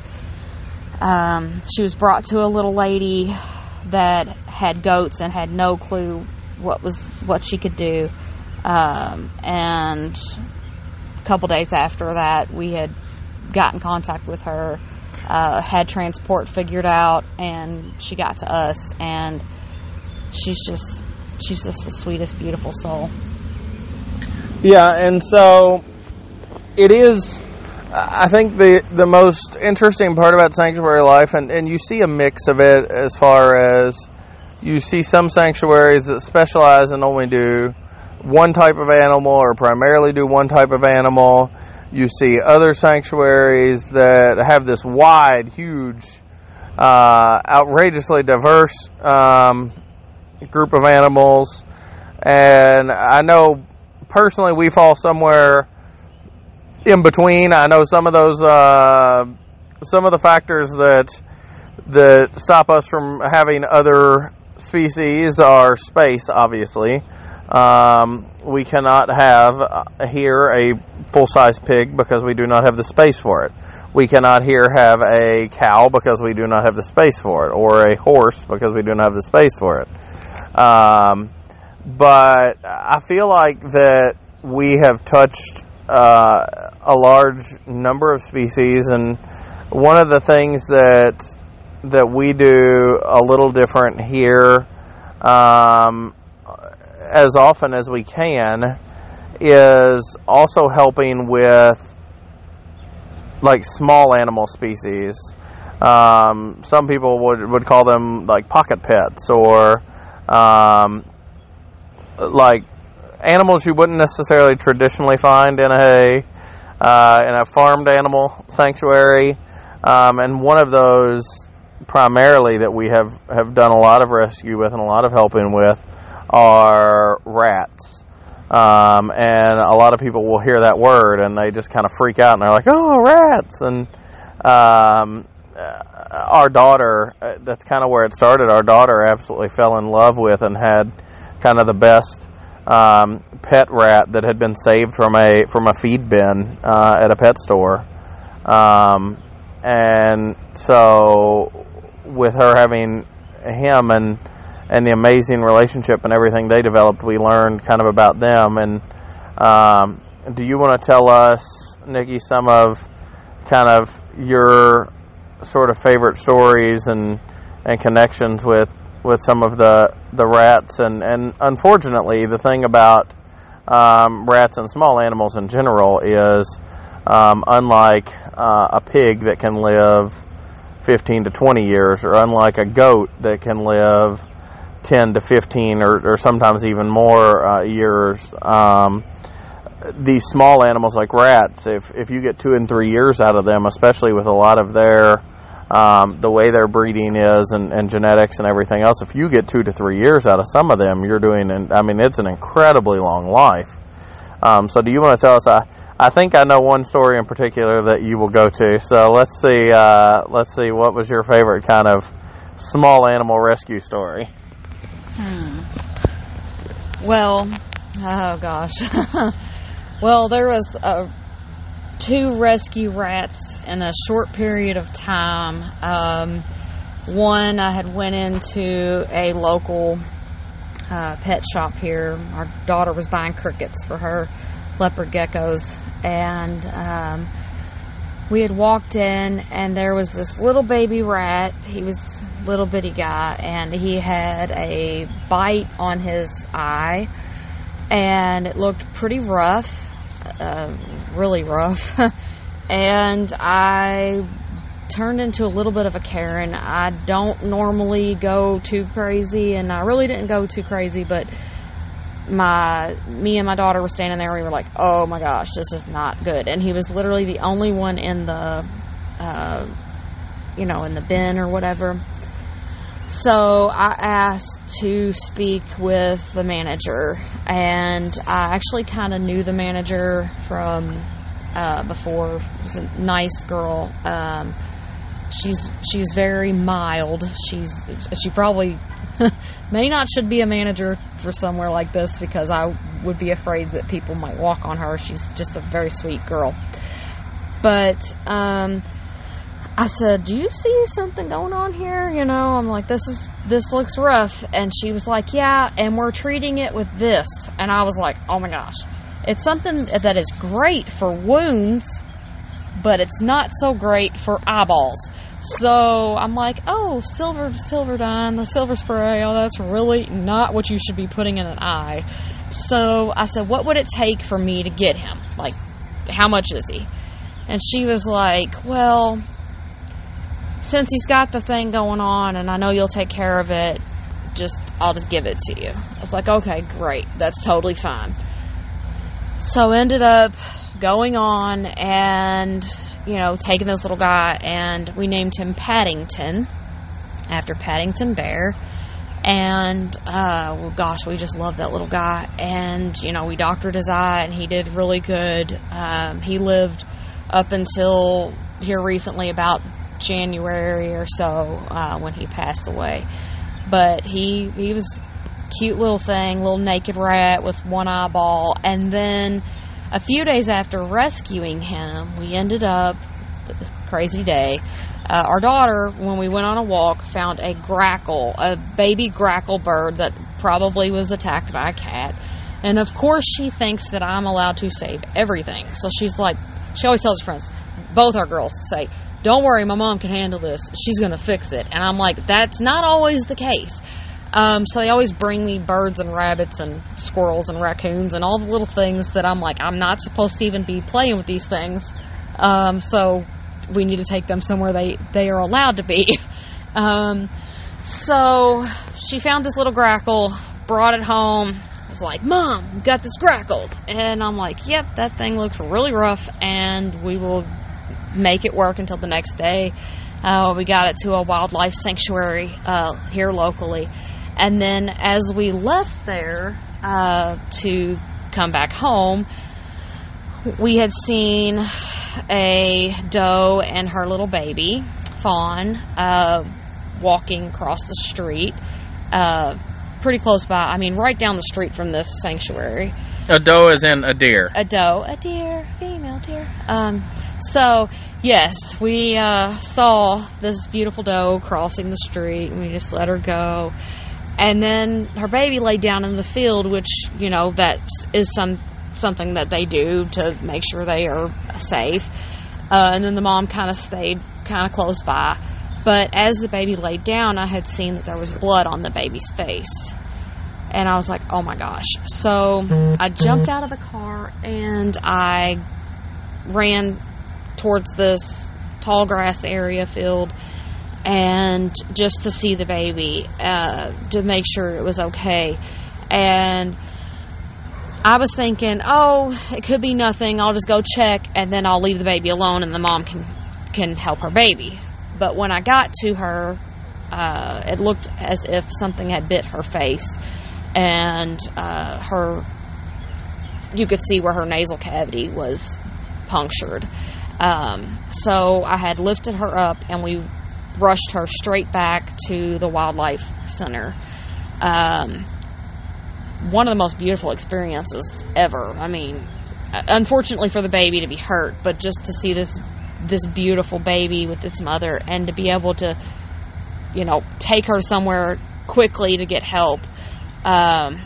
Um, she was brought to a little lady that had goats and had no clue what was what she could do, um, and a couple days after that, we had got in contact with her, uh, had transport figured out, and she got to us, and she's just she's just the sweetest, beautiful soul. Yeah, and so it is, I think the the most interesting part about sanctuary life, and, and you see a mix of it, as far as you see some sanctuaries that specialize and only do one type of animal, or primarily do one type of animal. You see other sanctuaries that have this wide, huge, uh, outrageously diverse um, group of animals. And I know personally we fall somewhere in between. I know some of those, uh, some of the factors that that stop us from having other species are space, obviously. Um, we cannot have uh, here a full-size pig because we do not have the space for it. We cannot here have a cow because we do not have the space for it, or a horse because we do not have the space for it. Um, but I feel like that we have touched uh, a large number of species, and one of the things that that we do a little different here, um, as often as we can, is also helping with like small animal species. Um, some people would, would call them like pocket pets, or um, like animals you wouldn't necessarily traditionally find in a uh, in a farmed animal sanctuary. Um, and one of those primarily that we have, have done a lot of rescue with and a lot of helping with are rats. Um, and a lot of people will hear that word and they just kind of freak out and they're like, oh, rats. And um, our daughter, that's kind of where it started. Our daughter absolutely fell in love with and had kind of the best um, pet rat that had been saved from a from a feed bin uh, at a pet store. Um, and so with her having him and and the amazing relationship and everything they developed, we learned kind of about them. And um, do you want to tell us, Nikki, some of kind of your sort of favorite stories and and connections with, with some of the, the rats? And, and unfortunately, the thing about um, rats and small animals in general is, um, unlike uh, a pig that can live fifteen to twenty years, or unlike a goat that can live ten to fifteen or, or sometimes even more uh, years. Um, these small animals like rats, if if you get two and three years out of them, especially with a lot of their um, the way their breeding is and, and genetics and everything else, if you get two to three years out of some of them, you're doing an, I mean, it's an incredibly long life. Um, so do you want to tell us, I, I think I know one story in particular that you will go to, so let's see uh, let's see what was your favorite kind of small animal rescue story. Hmm. Well, oh gosh. Well, there was uh, two rescue rats in a short period of time. Um, one, I had went into a local uh, pet shop here. Our daughter was buying crickets for her leopard geckos, and um, we had walked in, and there was this little baby rat. He was a little bitty guy, and he had a bite on his eye, and it looked pretty rough, uh, really rough. And I turned into a little bit of a Karen. I don't normally go too crazy, and I really didn't go too crazy, but my me and my daughter were standing there, and we were like, oh my gosh, this is not good. And he was literally the only one in the uh, you know in the bin or whatever. So I asked to speak with the manager, and I actually kind of knew the manager from uh, before. It was a nice girl. Um, she's she's very mild. She's she probably may not should be a manager for somewhere like this, because I would be afraid that people might walk on her. She's just a very sweet girl. But um, I said, do you see something going on here? You know, I'm like, this is this looks rough. And she was like, yeah, and we're treating it with this. And I was like, oh my gosh. It's something that is great for wounds, but it's not so great for eyeballs. So I'm like, oh, silver, Silverdine, the silver spray, oh, that's really not what you should be putting in an eye. So I said, what would it take for me to get him? Like, how much is he? And she was like, well, since he's got the thing going on and I know you'll take care of it, just, I'll just give it to you. I was like, okay, great. That's totally fine. So ended up going on and, you know, taking this little guy, and we named him Paddington after Paddington Bear. And, uh, well, gosh, we just love that little guy. And, you know, we doctored his eye, and he did really good. Um, he lived up until here recently, about January or so, uh, when he passed away. But he, he was a cute little thing, little naked rat with one eyeball. And then a few days after rescuing him, we ended up, crazy day, uh, our daughter, when we went on a walk, found a grackle, a baby grackle bird that probably was attacked by a cat. And of course she thinks that I'm allowed to save everything. So she's like, she always tells her friends, both our girls say, don't worry, my mom can handle this. She's going to fix it. And I'm like, that's not always the case. Um, so they always bring me birds and rabbits and squirrels and raccoons and all the little things that I'm like, I'm not supposed to even be playing with these things. Um, so we need to take them somewhere they, they are allowed to be. Um, so she found this little grackle, brought it home, was like, Mom, we got this grackle. And I'm like, yep, that thing looks really rough, and we will make it work until the next day. Uh, we got it to a wildlife sanctuary uh, here locally. And then as we left there uh, to come back home, we had seen a doe and her little baby, fawn, uh, walking across the street, uh, pretty close by. I mean, right down the street from this sanctuary. A doe is in a deer. A doe, a deer, female deer. Um, so, yes, we uh, saw this beautiful doe crossing the street, and we just let her go. And then her baby laid down in the field, which, you know, that is some something that they do to make sure they are safe. Uh, and then the mom kind of stayed kind of close by. But as the baby laid down, I had seen that there was blood on the baby's face. And I was like, oh my gosh. So I jumped out of the car and I ran towards this tall grass area field. and just to see the baby, uh, to make sure it was okay. And I was thinking, oh, it could be nothing. I'll just go check, and then I'll leave the baby alone, and the mom can can help her baby. But when I got to her, uh, it looked as if something had bit her face, and uh, her, you could see where her nasal cavity was punctured. Um, so I had lifted her up, and we rushed her straight back to the wildlife center. Um, one of the most beautiful experiences ever. I mean, unfortunately for the baby to be hurt, but just to see this this beautiful baby with this mother, and to be able to, you know, take her somewhere quickly to get help. Um,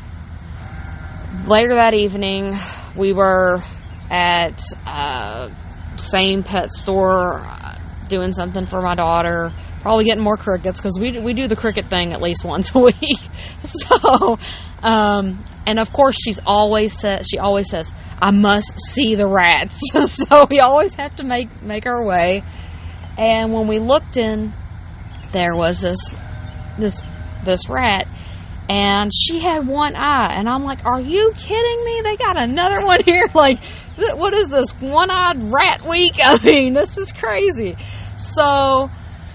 later that evening, we were at uh, same pet store uh, doing something for my daughter. Probably getting more crickets, because we we do the cricket thing at least once a week. So, um, and of course, she's always says she always says, "I must see the rats." So we always have to make make our way. And when we looked in, there was this this this rat, and she had one eye, and I'm like, "Are you kidding me? They got another one here? Like, th- what is this, one-eyed rat week? I mean, this is crazy." So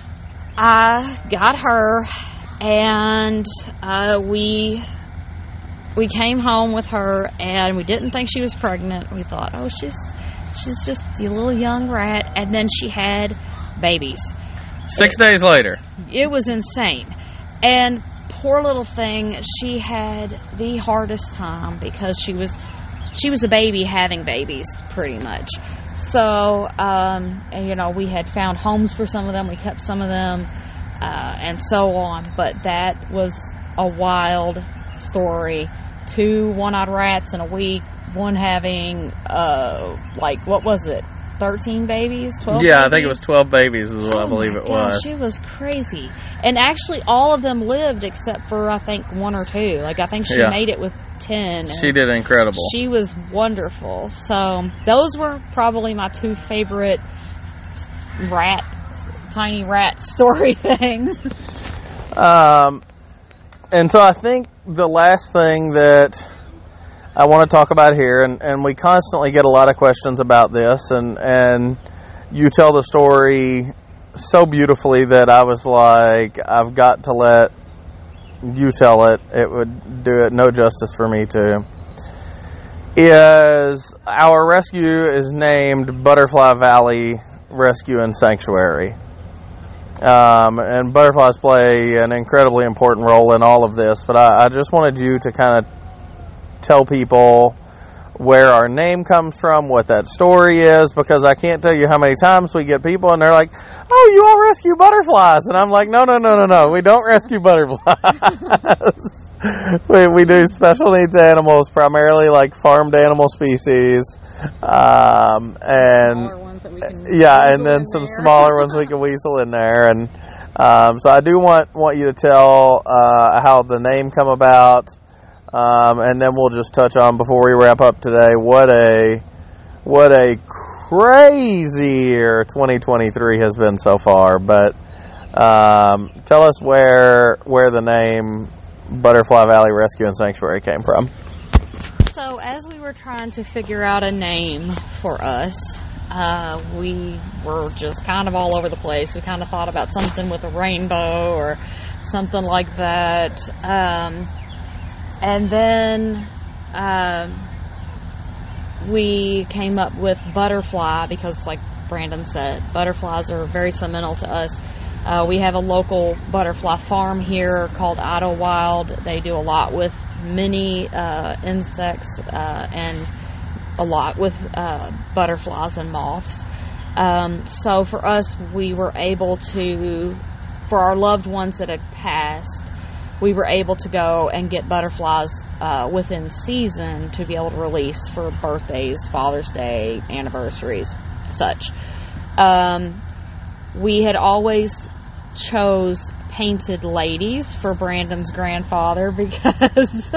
I got her, and uh, we we came home with her, and we didn't think she was pregnant. We thought, oh, she's she's just a little young rat, and then she had babies. Six it, days later. It was insane. And poor little thing, she had the hardest time, because she was she was a baby having babies, pretty much. So, um, and, you know, we had found homes for some of them. We kept some of them, uh, and so on. But that was a wild story. Two one-eyed rats in a week, one having, uh, like, what was it, thirteen babies, twelve Yeah, babies? I think it was twelve babies is what oh I believe it gosh, was. It was crazy. And actually, all of them lived except for, I think, one or two. Like, I think she Yeah. made it with ten. She did incredible. She was wonderful. So those were probably my two favorite rat, tiny rat story things. Um, and so I think the last thing that I want to talk about here, and, and we constantly get a lot of questions about this, and, and you tell the story so beautifully that I was like, I've got to let you tell it. It would do it no justice for me to. Is our rescue is named Butterfly Valley Rescue and Sanctuary. Um, and butterflies play an incredibly important role in all of this, but I, I just wanted you to kind of tell people where our name comes from, what that story is, because I can't tell you how many times we get people and they're like, oh, you all rescue butterflies. And I'm like, no, no, no, no, no. We don't rescue butterflies. we, we do special needs animals, primarily like farmed animal species. Um, and Smaller ones that we can yeah, and then in some there. smaller ones we can weasel in there. And um, so I do want, want you to tell uh, how the name come about. Um, and then we'll just touch on, before we wrap up today, what a what a crazy year twenty twenty-three has been so far. But um, tell us where where the name Butterfly Valley Rescue and Sanctuary came from. So as we were trying to figure out a name for us, uh, we were just kind of all over the place. We kind of thought about something with a rainbow or something like that. Um, And then um, we came up with butterfly because, like Brandon said, butterflies are very sentimental to us. Uh, we have a local butterfly farm here called Idlewild. They do a lot with many uh, insects uh, and a lot with uh, butterflies and moths. Um, so for us, we were able to, for our loved ones that had passed, we were able to go and get butterflies uh, within season to be able to release for birthdays, Father's Day, anniversaries, such. Um, we had always chose painted ladies for Brandon's grandfather because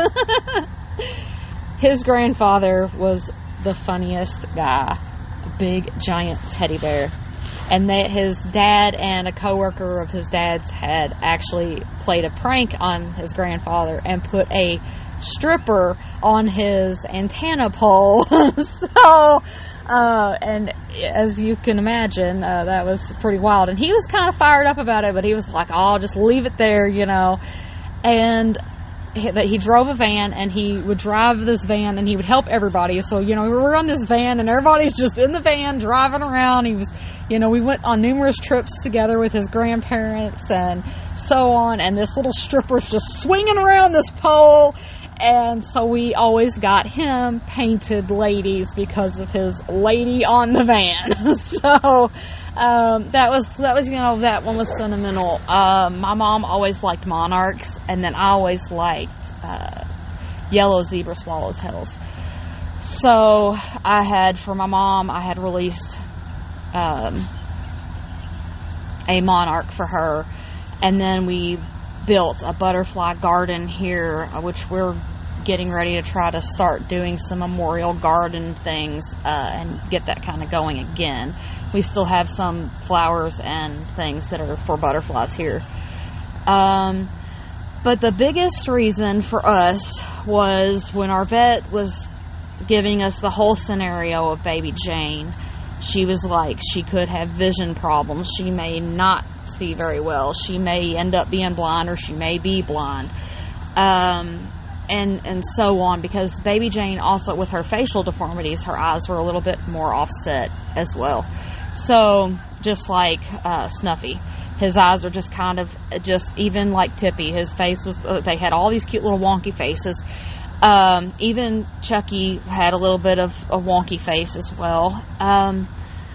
his grandfather was the funniest guy, a big, giant teddy bear. And they, his dad and a coworker of his dad's had actually played a prank on his grandfather and put a stripper on his antenna pole. so, uh, and as you can imagine, uh, that was pretty wild. And he was kind of fired up about it, but he was like, oh, just leave it there, you know. And he, that he drove a van, and he would drive this van, and he would help everybody. So, you know, we were on this van, and everybody's just in the van driving around. He was, you know, we went on numerous trips together with his grandparents and so on. And this little stripper's just swinging around this pole. And so we always got him painted ladies because of his lady on the van. so um, that was, that was, you know, that one was sentimental. Uh, my mom always liked monarchs, and then I always liked uh, yellow zebra swallowtails. So I had, for my mom, I had released um, a monarch for her, and then we built a butterfly garden here, which we're getting ready to try to start doing some memorial garden things uh, and get that kind of going again. We still have some flowers and things that are for butterflies here. Um, but the biggest reason for us was when our vet was giving us the whole scenario of baby Jane. She was like, she could have vision problems. She may not see very well. She may end up being blind, or she may be blind. Um, and, and so on, because baby Jane also, with her facial deformities, her eyes were a little bit more offset as well. So, just like uh, Snuffy, his eyes are just kind of, just even like Tippy, his face was, uh, they had all these cute little wonky faces. Um, even Chucky had a little bit of a wonky face as well. Um,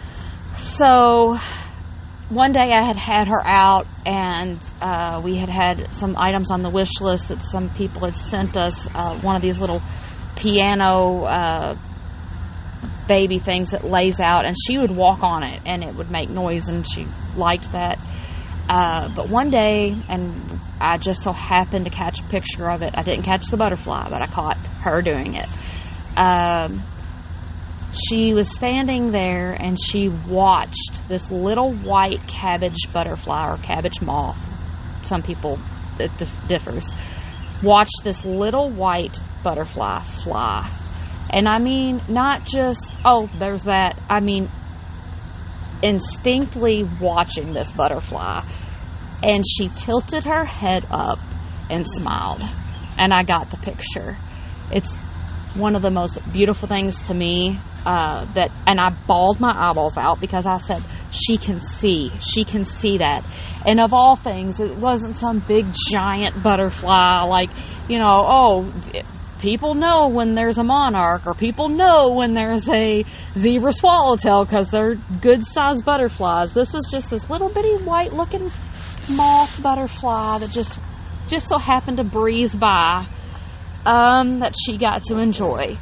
so one day I had had her out, and uh, we had had some items on the wish list that some people had sent us. Uh, one of these little piano uh, baby things that lays out, and she would walk on it, and it would make noise, and she liked that. Uh, but one day, and I just so happened to catch a picture of it. I didn't catch the butterfly, but I caught her doing it. Um, she was standing there, and she watched this little white cabbage butterfly, or cabbage moth. Some people, it dif- differs. Watched this little white butterfly fly. And I mean, not just, oh, there's that. I mean, instinctively watching this butterfly, and she tilted her head up and smiled, and I got the picture. It's one of the most beautiful things to me, uh, that, and I bawled my eyeballs out, because I said, she can see, she can see that. And of all things, it wasn't some big giant butterfly, like, you know, oh, it, people know when there's a monarch, or people know when there's a zebra swallowtail, because they're good-sized butterflies. This is just this little bitty white-looking moth butterfly that just just so happened to breeze by, um, that she got to enjoy.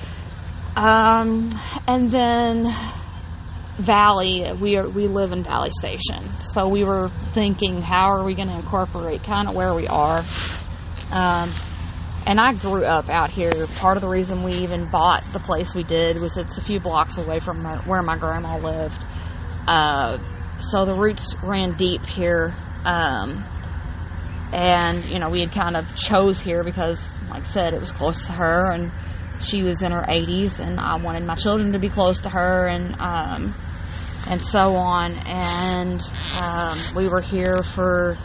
Um, and then Valley, we are we live in Valley Station, so we were thinking, how are we going to incorporate kind of where we are? Um, And I grew up out here. Part of the reason we even bought the place we did was it's a few blocks away from my, where my grandma lived. Uh, so the roots ran deep here. Um, and, you know, we had kind of chose here because, like I said, it was close to her, and she was in her eighties, and I wanted my children to be close to her, and um, and so on. And um, we were here for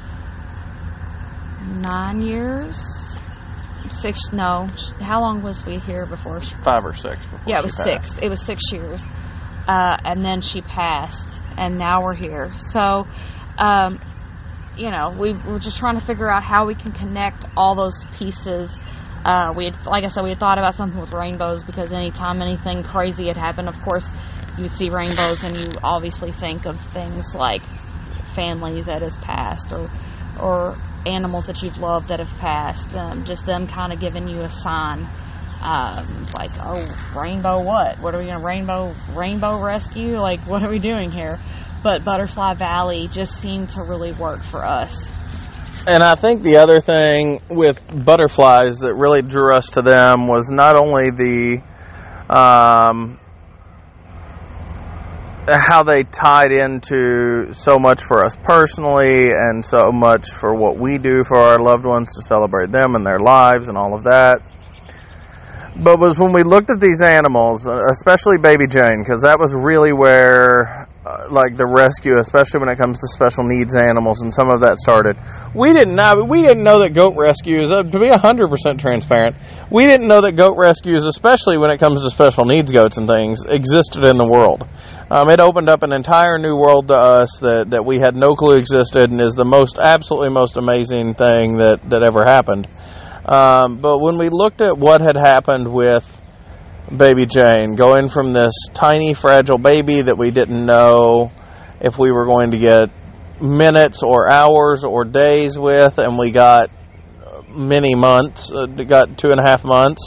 nine years. Six, no, how long was we here before she... Five or six before Yeah, it was she passed. six. It was six years. Uh, and then she passed, and now we're here. So, um, you know, we we're just trying to figure out how we can connect all those pieces. Uh, we had, like I said, we had thought about something with rainbows, because anytime anything crazy had happened, of course, you would see rainbows, and you obviously think of things like family that has passed, or or animals that you've loved that have passed, um, just them kind of giving you a sign, um, like, oh, rainbow what? What are we going to rainbow, rainbow rescue? Like, what are we doing here? But Butterfly Valley just seemed to really work for us. And I think the other thing with butterflies that really drew us to them was not only the, um, how they tied into so much for us personally and so much for what we do for our loved ones to celebrate them and their lives and all of that. But was when we looked at these animals, especially Baby Jane, because that was really where uh, like the rescue, especially when it comes to special needs animals and some of that started. We didn't know, we didn't know that goat rescues, uh, to be one hundred percent transparent, we didn't know that goat rescues, especially when it comes to special needs goats and things, existed in the world. Um, it opened up an entire new world to us that, that we had no clue existed, and is the most, absolutely most amazing thing that, that ever happened. Um, but when we looked at what had happened with Baby Jane, going from this tiny, fragile baby that we didn't know if we were going to get minutes or hours or days with, and we got many months, uh, got two and a half months,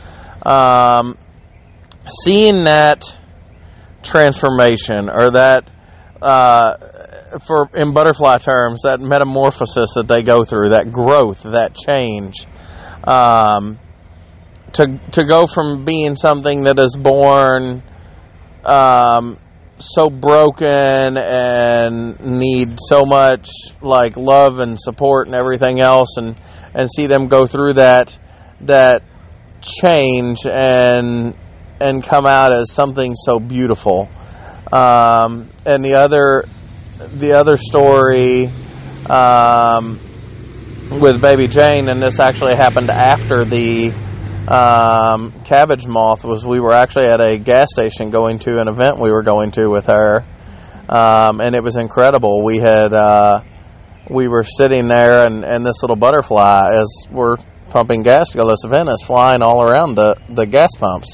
um, seeing that transformation, or that, uh, for in butterfly terms, that metamorphosis that they go through, that growth, that change, um, to to go from being something that is born um, so broken and need so much like love and support and everything else, and and see them go through that that change and and come out as something so beautiful. Um, and the other the other story um, with Baby Jane, and this actually happened after the um, cabbage moth, was we were actually at a gas station going to an event we were going to with her, um, and it was incredible. We had uh, we were sitting there, and, and this little butterfly, as we're pumping gas to go to this event, is flying all around the, the gas pumps.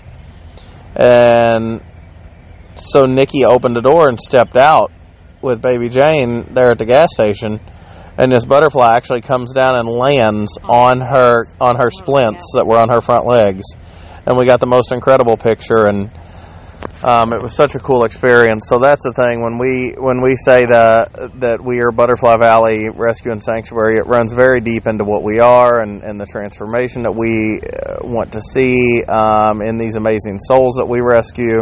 And so Nikki opened the door and stepped out with Baby Jane there at the gas station, and this butterfly actually comes down and lands on her on her splints that were on her front legs, and we got the most incredible picture, and um, it was such a cool experience. So that's the thing, when we when we say that that we are Butterfly Valley Rescue and Sanctuary, it runs very deep into what we are, and, and the transformation that we want to see um, in these amazing souls that we rescue,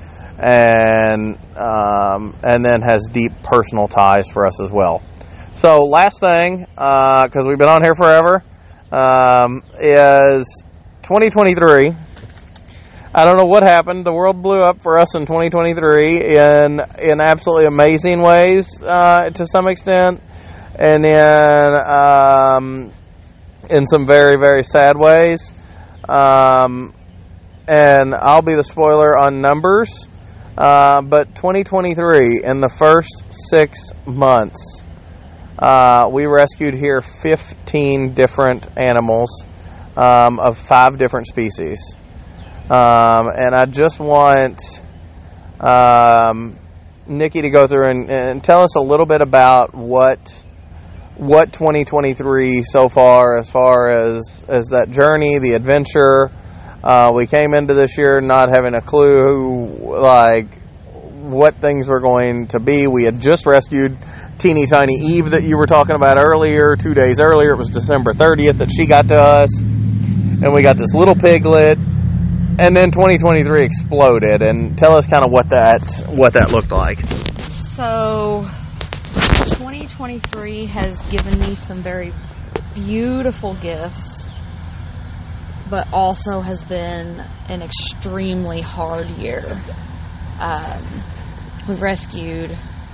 and um, and then has deep personal ties for us as well. So last thing, because uh, we've been on here forever, um, is twenty twenty-three. I don't know what happened. The world blew up for us in twenty twenty-three in in absolutely amazing ways, uh, to some extent, and then um, in some very, very sad ways. Um, and I'll be the spoiler on numbers, uh, but twenty twenty-three, in the first six months, uh, we rescued here fifteen different animals um, of five different species. Um, and I just want um, Nikki to go through and, and tell us a little bit about what what twenty twenty-three so far, as far as, as that journey, the adventure. Uh, we came into this year not having a clue, like, what things were going to be. We had just rescued teeny tiny Eve that you were talking about earlier, two days earlier. It was December thirtieth that she got to us. And we got this little piglet. And then twenty twenty-three exploded, and tell us kind of what that what that looked like. So, twenty twenty-three has given me some very beautiful gifts, but also has been an extremely hard year. Um, we rescued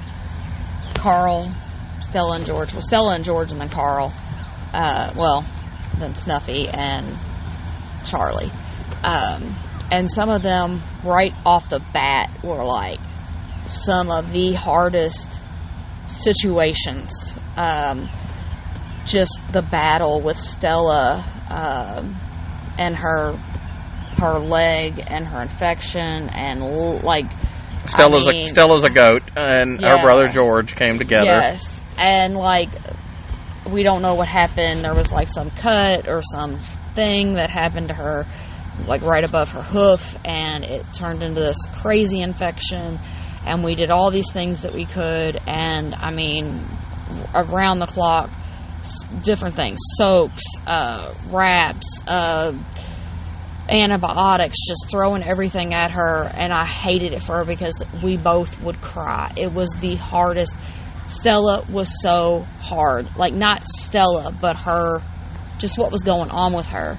Carl, Stella, and George. Well, Stella and George, and then Carl. Uh, well, then Snuffy and Charlie. Um, and some of them right off the bat were like some of the hardest situations. Um, just the battle with Stella, um, and her, her leg and her infection, and like, Stella's, I mean, a, Stella's a goat, and yeah, her brother George came together. Yes. And like, we don't know what happened. There was like some cut or some thing that happened to her, like right above her hoof, and it turned into this crazy infection, and we did all these things that we could, and I mean, around the clock, different things, soaks, uh, wraps, uh, antibiotics, just throwing everything at her, and I hated it for her because we both would cry. It was the hardest. Stella was so hard. Like, not Stella, but her, just what was going on with her.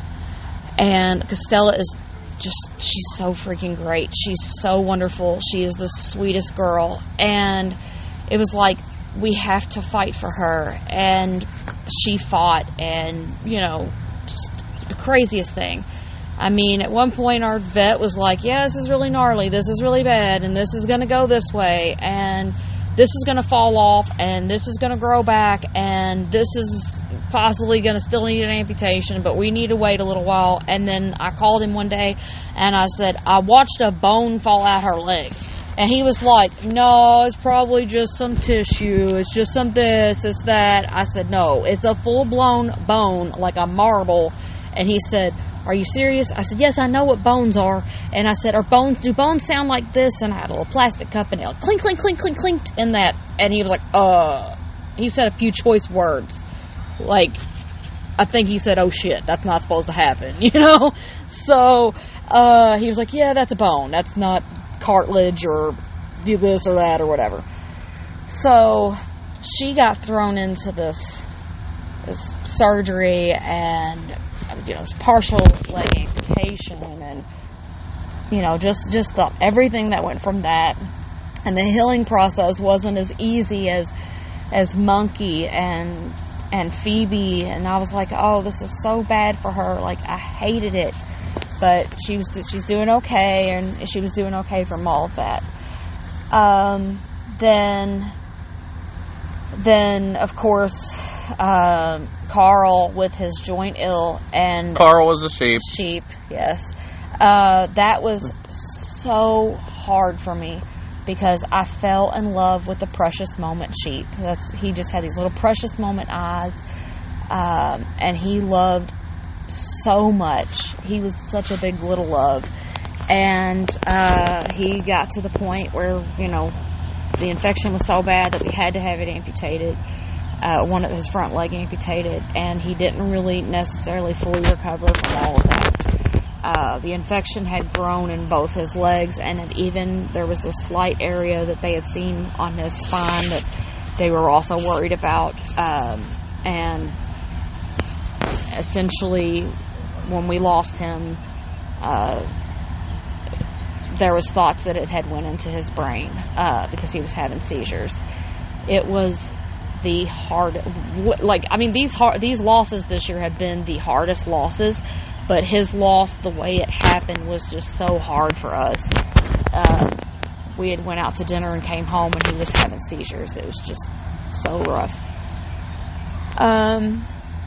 And because Stella is just, she's so freaking great. She's so wonderful. She is the sweetest girl. And it was like, we have to fight for her. And she fought, and, you know, just the craziest thing. I mean, at one point our vet was like, yeah, this is really gnarly, this is really bad, and this is going to go this way, and this is going to fall off, and this is going to grow back, and this is possibly going to still need an amputation, but we need to wait a little while. And then I called him one day, and I said, I watched a bone fall out her leg. And he was like, no, it's probably just some tissue, it's just some this, it's that. I said, no, it's a full-blown bone, like a marble. And he said, are you serious? I said, yes, I know what bones are. And I said, are bones, do bones sound like this? And I had a little plastic cup, and it like clink, clink, clink, clink, clinked in that. And he was like, uh, he said a few choice words. Like, I think he said, oh shit, that's not supposed to happen, you know? So, uh, he was like, yeah, that's a bone. That's not cartilage or do this or that or whatever. So, she got thrown into this, this surgery, and, you know, this partial leg amputation, and, you know, just, just the, everything that went from that. And the healing process wasn't as easy as, as Monkey and, and Phoebe. And I was like, oh, this is so bad for her. Like, I hated it. But she was, she's doing okay, and she was doing okay from all of that. Um, then, then, of course, um, Carl with his joint ill, and Carl was a sheep. Sheep, yes. Uh, that was so hard for me because I fell in love with the Precious Moment sheep. That's he just had these little Precious Moment eyes, um, and he loved so much. He was such a big little love, and uh, he got to the point where, you know, the infection was so bad that we had to have it amputated. Uh, one of his front leg amputated, and he didn't really necessarily fully recover from all of that. Uh, the infection had grown in both his legs, and it even there was a slight area that they had seen on his spine that they were also worried about. Um, and essentially, when we lost him, uh, there was thoughts that it had went into his brain uh, because he was having seizures. It was the hard, like, I mean, these hard, these losses this year have been the hardest losses, but his loss, the way it happened, was just so hard for us. Uh, we had went out to dinner and came home, and he was having seizures. It was just so rough. Um,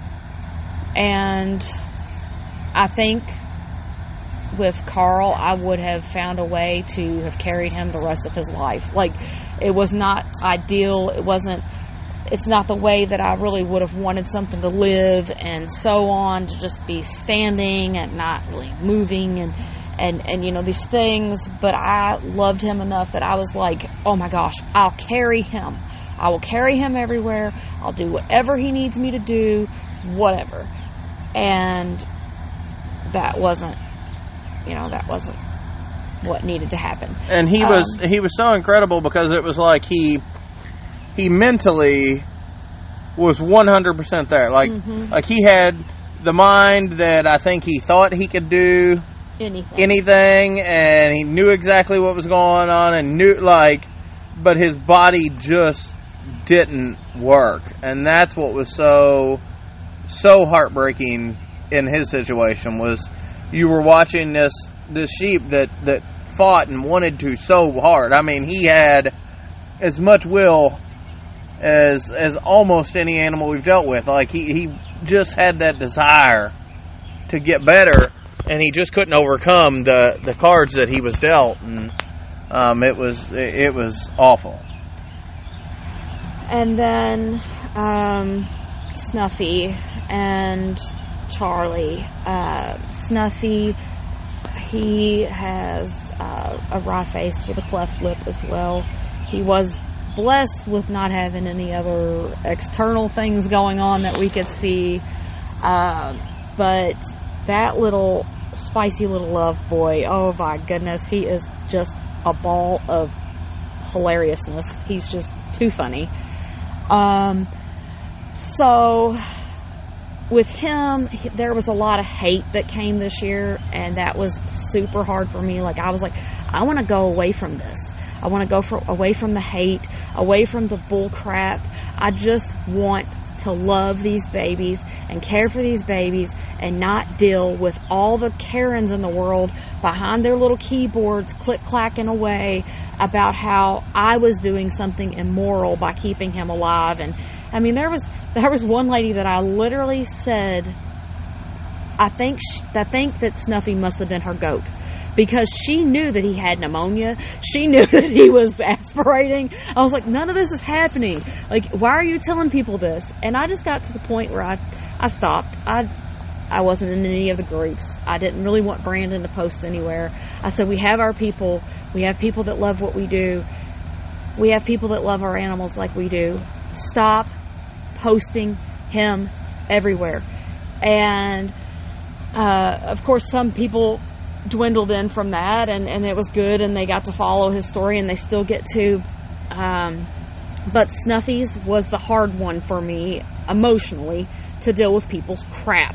and I think with Carl, I would have found a way to have carried him the rest of his life. Like, it was not ideal. It wasn't, it's not the way that I really would have wanted something to live and so on, to just be standing and not really moving and, and, and, you know, these things. But I loved him enough that I was like, oh my gosh, I'll carry him. I will carry him everywhere. I'll do whatever he needs me to do, whatever. And that wasn't, you know, that wasn't what needed to happen. And he um, was he was so incredible because it was like he he mentally was one hundred percent there. Like mm-hmm. like he had the mind that I think he thought he could do anything. anything, and he knew exactly what was going on, and knew, like, but his body just didn't work. And that's what was so so heartbreaking in his situation, was you were watching this this sheep that, that fought and wanted to so hard. I mean, he had as much will as as almost any animal we've dealt with. Like, he, he just had that desire to get better, and he just couldn't overcome the, the cards that he was dealt, and um, it was it was awful. And then um, Snuffy and Charlie. Uh, Snuffy, he has uh, a raw face with a cleft lip as well. He was blessed with not having any other external things going on that we could see. Uh, but that little spicy little love boy, oh my goodness, he is just a ball of hilariousness. He's just too funny. Um, so with him, there was a lot of hate that came this year, and that was super hard for me. Like, I was like, I want to go away from this. I want to go for, away from the hate, away from the bull crap. I just want to love these babies and care for these babies and not deal with all the Karens in the world behind their little keyboards click-clacking away about how I was doing something immoral by keeping him alive. And I mean, there was there was one lady that I literally said, I think sh- I think that Snuffy must have been her goat, because she knew that he had pneumonia. She knew that he was aspirating. I was like, none of this is happening. Like, why are you telling people this? And I just got to the point where I, I stopped. I I wasn't in any of the groups. I didn't really want Brandon to post anywhere. I said, we have our people. We have people that love what we do. We have people that love our animals like we do. Stop posting him everywhere. And, uh, of course, some people dwindled in from that, and, and it was good, and they got to follow his story, and they still get to. Um, but Snuffy's was the hard one for me emotionally to deal with people's crap.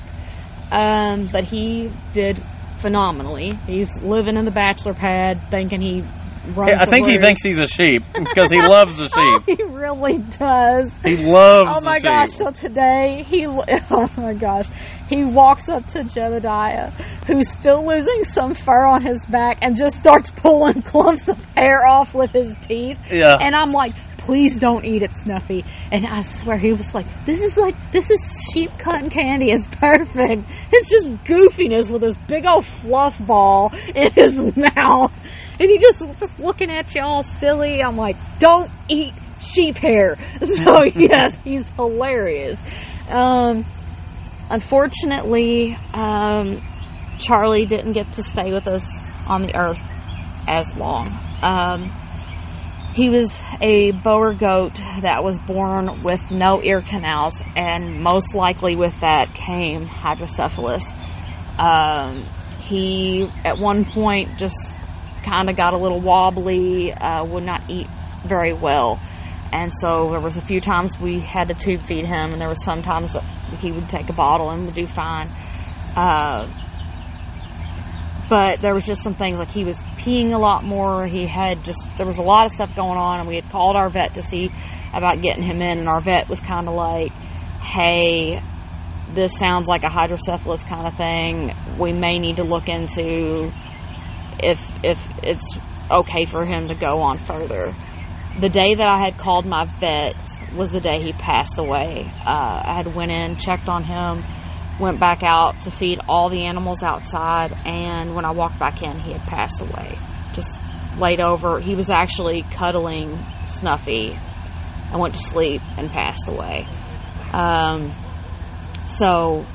Um, but he did phenomenally. He's living in the bachelor pad thinking he runs I the think he roost. thinks he's a sheep because he loves the Oh, sheep. he really does. He loves Oh my the gosh, sheep. so today he oh my gosh he walks up to Jedediah, who's still losing some fur on his back, and just starts pulling clumps of hair off with his teeth. Yeah. And I'm like, please don't eat it, Snuffy. And I swear he was like, this is like this is sheep cotton candy. It's perfect. It's just goofiness with this big old fluff ball in his mouth. And he just just looking at you all silly. I'm like, don't eat sheep hair. So yes, he's hilarious. Um, unfortunately, um, Charlie didn't get to stay with us on the earth as long. Um, he was a Boer goat that was born with no ear canals, and most likely with that came hydrocephalus. Um, he, at one point, just kind of got a little wobbly, uh, would not eat very well. And so there was a few times we had to tube feed him, and there was some times that he would take a bottle and would do fine. Uh, but there was just some things, like he was peeing a lot more. He had just, there was a lot of stuff going on, and we had called our vet to see about getting him in, and our vet was kind of like, hey, this sounds like a hydrocephalus kind of thing. We may need to look into if if it's okay for him to go on further. The day that I had called my vet was the day he passed away. Uh, I had went in, checked on him, went back out to feed all the animals outside, and when I walked back in, he had passed away. Just laid over. He was actually cuddling Snuffy and went to sleep and passed away. Um, so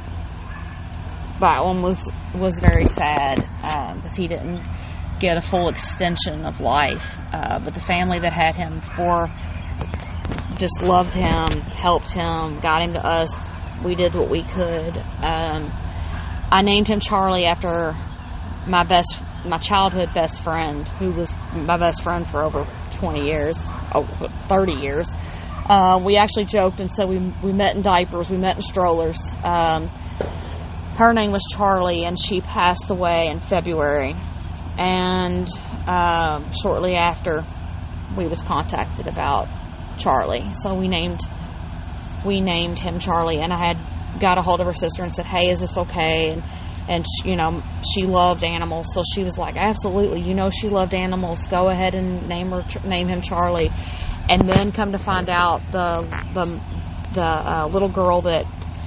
that one was, was very sad, because um, he didn't get a full extension of life. Uh, but the family that had him before just loved him, helped him, got him to us. We did what we could. Um, I named him Charlie after my best, my childhood best friend, who was my best friend for over twenty years, oh, thirty years. Uh, we actually joked and said we we met in diapers, we met in strollers. Um, her name was Charlie, and she passed away in February. And um, shortly after, we was contacted about Charlie, so we named we named him Charlie. And I had got a hold of her sister and said, "Hey, is this okay?" And and she, you know, she loved animals, so she was like, "Absolutely, you know, she loved animals. Go ahead and name her name him Charlie." And then come to find out, the the the uh, little girl that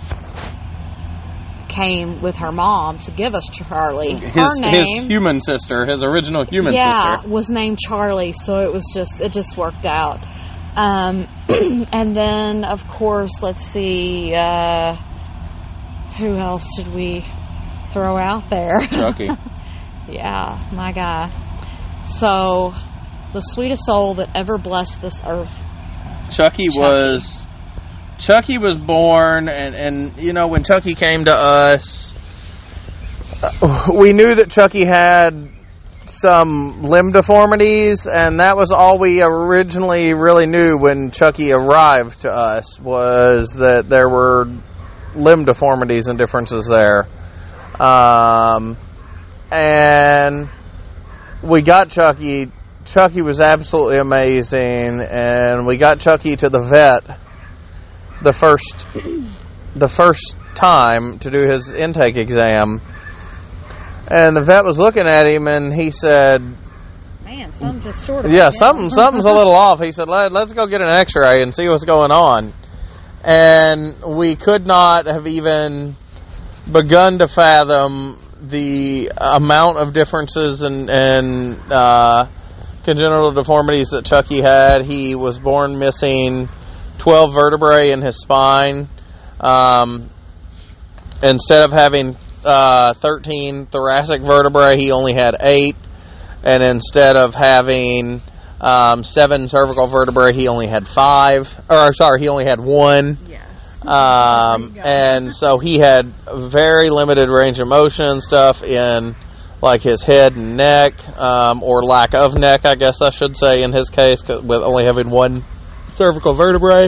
came with her mom to give us Charlie, His, her name, his human sister, his original human yeah, sister, was named Charlie. So it was just, it just worked out. Um, and then, of course, let's see, uh, who else should we throw out there? Chucky. Yeah, my guy. So, the sweetest soul that ever blessed this earth. Chucky, Chucky. was Chucky was born, and, and you know, when Chucky came to us, we knew that Chucky had some limb deformities, and that was all we originally really knew when Chucky arrived to us, was that there were limb deformities and differences there. Um, and we got Chucky. Chucky was absolutely amazing, and we got Chucky to the vet the first the first time to do his intake exam. And the vet was looking at him, and he said, "Man, something's just short." Yeah, something, something's a little off. He said, Let, let's go get an x-ray and see what's going on. And we could not have even begun to fathom the amount of differences and, and uh, congenital deformities that Chucky had. He was born missing twelve vertebrae in his spine. Um, instead of having uh, thirteen thoracic vertebrae, he only had eight. And instead of having um, seven cervical vertebrae, he only had five. Or, sorry, he only had one. Yes. Um, and so he had very limited range of motion stuff in, like, his head and neck, um, or lack of neck, I guess I should say, in his case, with only having one cervical vertebrae.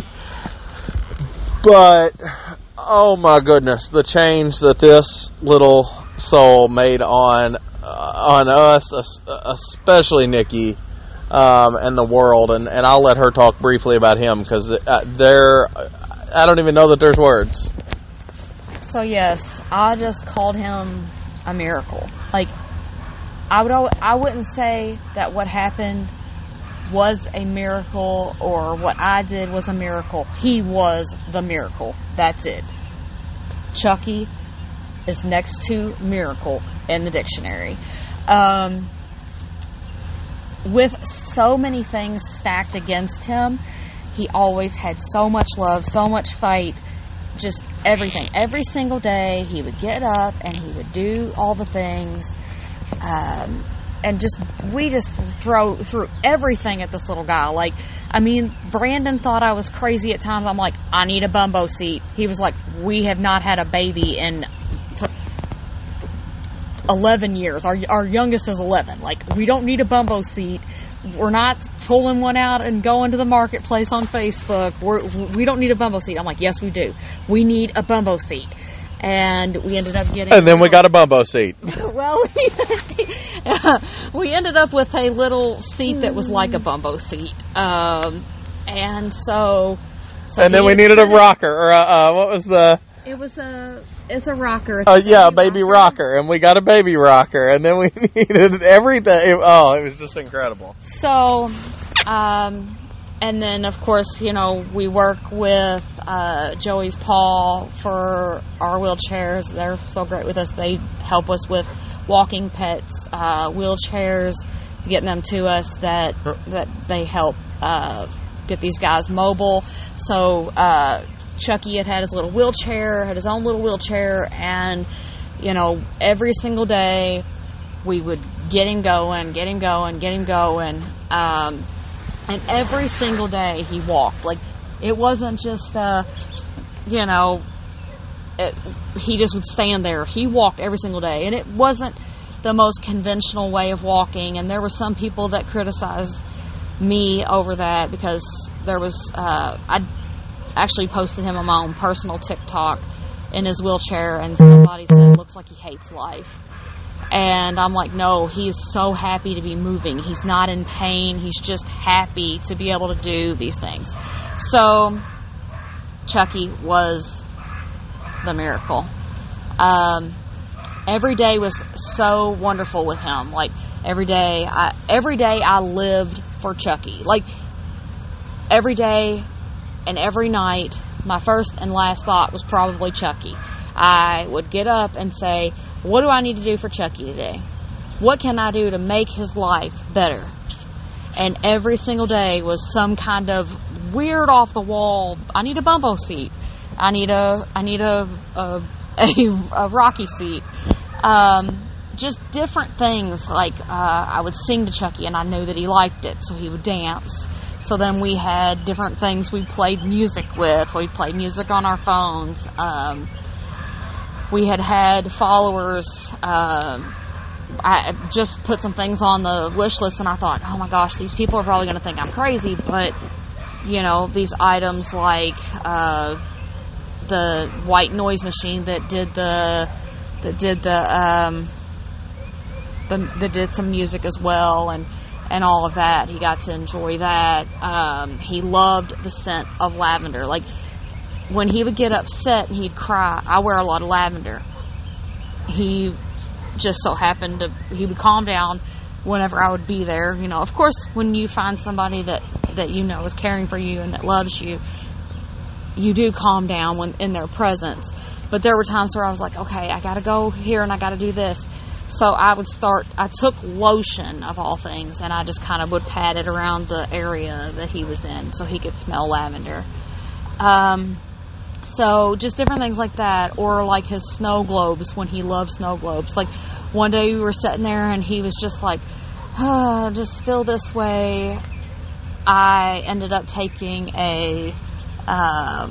But, oh my goodness, the change that this little soul made on uh, on us, especially Nikki, um, and the world. And, and I'll let her talk briefly about him, because uh, there, I don't even know that there's words. So yes, I just called him a miracle. Like, I would, al- I wouldn't say that what happened was a miracle or what I did was a miracle. He was the miracle. That's it. Chucky is next to miracle in the dictionary. Um, with so many things stacked against him, he always had so much love, so much fight, just everything. Every single day, he would get up and he would do all the things. Um, and just, we just throw through everything at this little guy. Like, I mean, Brandon thought I was crazy at times. I'm like, I need a bumbo seat. He was like, we have not had a baby in t- eleven years. Our, our youngest is eleven. Like, we don't need a bumbo seat. We're not pulling one out and going to the marketplace on Facebook. We're, we don't need a bumbo seat. I'm like, yes, we do. We need a bumbo seat. And we ended up getting... And then we got a bumbo seat. Well, we ended up with a little seat that was like a bumbo seat. Um, and so... so and then we needed a rocker, or a, uh, what was the... It was a... It's a rocker. It's uh, a yeah, a baby rocker. rocker. And we got a baby rocker. And then we needed everything. It, oh, it was just incredible. So, um... and then, of course, you know, we work with uh, Joey's Paw for our wheelchairs. They're so great with us. They help us with walking pets, uh, wheelchairs, getting them to us, that that they help uh, get these guys mobile. So uh, Chucky had had his little wheelchair, had his own little wheelchair, and, you know, every single day we would get him going, get him going, get him going. Um And every single day he walked. Like, it wasn't just, uh, you know, it, he just would stand there. He walked every single day. And it wasn't the most conventional way of walking. And there were some people that criticized me over that, because there was, uh, I actually posted him on my own personal TikTok in his wheelchair, and somebody said, looks like he hates life. And I'm like, no, he's so happy to be moving. He's not in pain. He's just happy to be able to do these things. So, Chucky was the miracle. Um, every day was so wonderful with him. Like, every day, I, every day I lived for Chucky. Like, every day and every night, my first and last thought was probably Chucky. I would get up and say, what do I need to do for Chucky today? What can I do to make his life better? And every single day was some kind of weird off the wall. I need a bumbo seat. I need a I need a a, a, a Rocky seat. Um, just different things. Like uh, I would sing to Chucky, and I knew that he liked it, so he would dance. So then we had different things we played music with. We played music on our phones. Um, we had had followers. Um, I just put some things on the wish list, and I thought, oh my gosh, these people are probably going to think I'm crazy. But you know, these items like uh, the white noise machine that did the that did the um, the that did some music as well, and and all of that. He got to enjoy that. Um, he loved the scent of lavender. Like when he would get upset and he'd cry, I wear a lot of lavender. He just so happened to, he would calm down whenever I would be there. You know, of course, when you find somebody that, that you know is caring for you and that loves you, you do calm down when in their presence. But there were times where I was like, okay, I gotta go here and I gotta do this. So I would start, I took lotion of all things, and I just kind of would pat it around the area that he was in so he could smell lavender. Um, So just different things like that, or like his snow globes when he loved snow globes. Like one day we were sitting there and he was just like, oh, just feel this way. I ended up taking a um,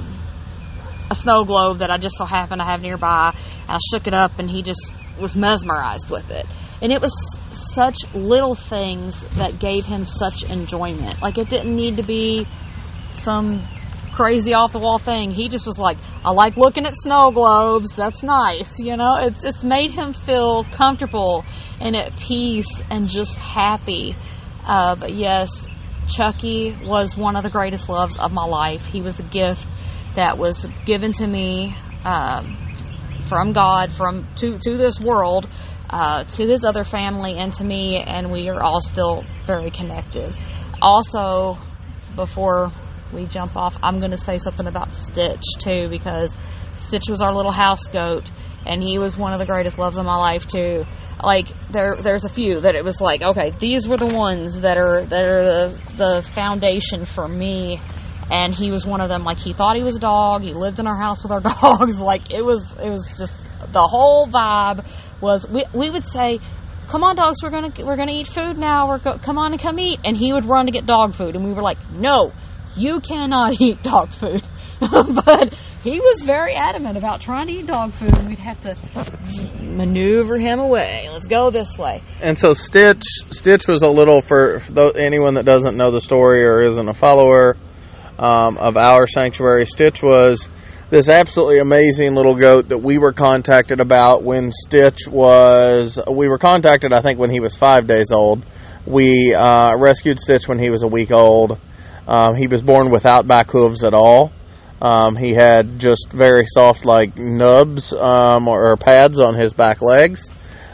a snow globe that I just so happened to have nearby, and I shook it up, and he just was mesmerized with it. And it was such little things that gave him such enjoyment. Like it didn't need to be some crazy off the wall thing. He just was like, I like looking at snow globes, that's nice, you know. It's just made him feel comfortable and at peace and just happy. Uh, but yes, Chucky was one of the greatest loves of my life. He was a gift that was given to me um, from God, from to to this world, uh, to his other family, and to me, and we are all still very connected. Also, before we jump off, I'm going to say something about Stitch too, because Stitch was our little house goat, and he was one of the greatest loves of my life too. Like there, there's a few that it was like, okay, these were the ones that are that are the the foundation for me, and he was one of them. Like he thought he was a dog. He lived in our house with our dogs. Like it was, it was just the whole vibe was. We we would say, come on, dogs, we're gonna we're gonna eat food now. We're go, come on and come eat, and he would run to get dog food, and we were like, no. You cannot eat dog food. But he was very adamant about trying to eat dog food, and we'd have to maneuver him away. Let's go this way. And so Stitch Stitch was a little, for anyone that doesn't know the story or isn't a follower um, of our sanctuary, Stitch was this absolutely amazing little goat that we were contacted about when Stitch was, we were contacted, I think, when he was five days old. We uh, rescued Stitch when he was a week old. Um, he was born without back hooves at all. Um, he had just very soft, like, nubs um, or, or pads on his back legs.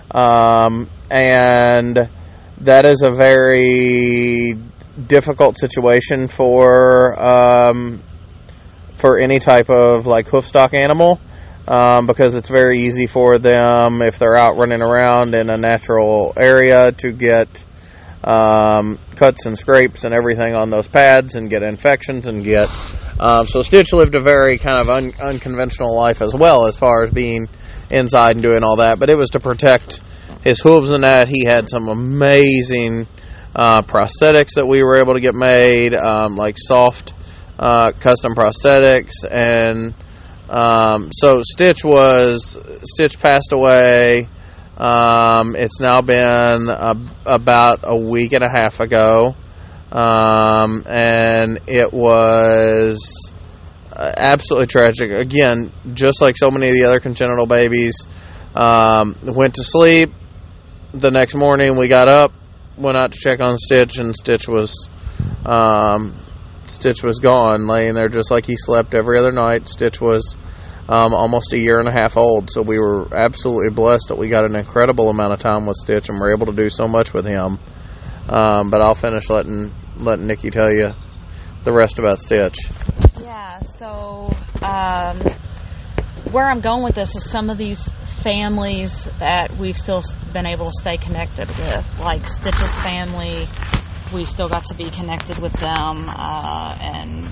Um, and that is a very difficult situation for um, for any type of, like, hoofstock animal. Um, because it's very easy for them, if they're out running around in a natural area, to get Um, cuts and scrapes and everything on those pads and get infections and get um, so Stitch lived a very kind of un- unconventional life as well, as far as being inside and doing all that, but it was to protect his hooves and that. He had some amazing uh, prosthetics that we were able to get made, um, like soft uh, custom prosthetics, and um, so Stitch was Stitch passed away. Um, it's now been uh, about a week and a half ago, um, and it was uh, absolutely tragic. Again, just like so many of the other congenital babies, um, went to sleep. The next morning we got up, went out to check on Stitch, and Stitch was um, Stitch was gone, laying there just like he slept every other night. Stitch was Um, almost a year and a half old, so we were absolutely blessed that we got an incredible amount of time with Stitch and were able to do so much with him. Um, but I'll finish letting letting Nikki tell you the rest about Stitch. Yeah, so um, where I'm going with this is some of these families that we've still been able to stay connected with, like Stitch's family. We still got to be connected with them, uh, and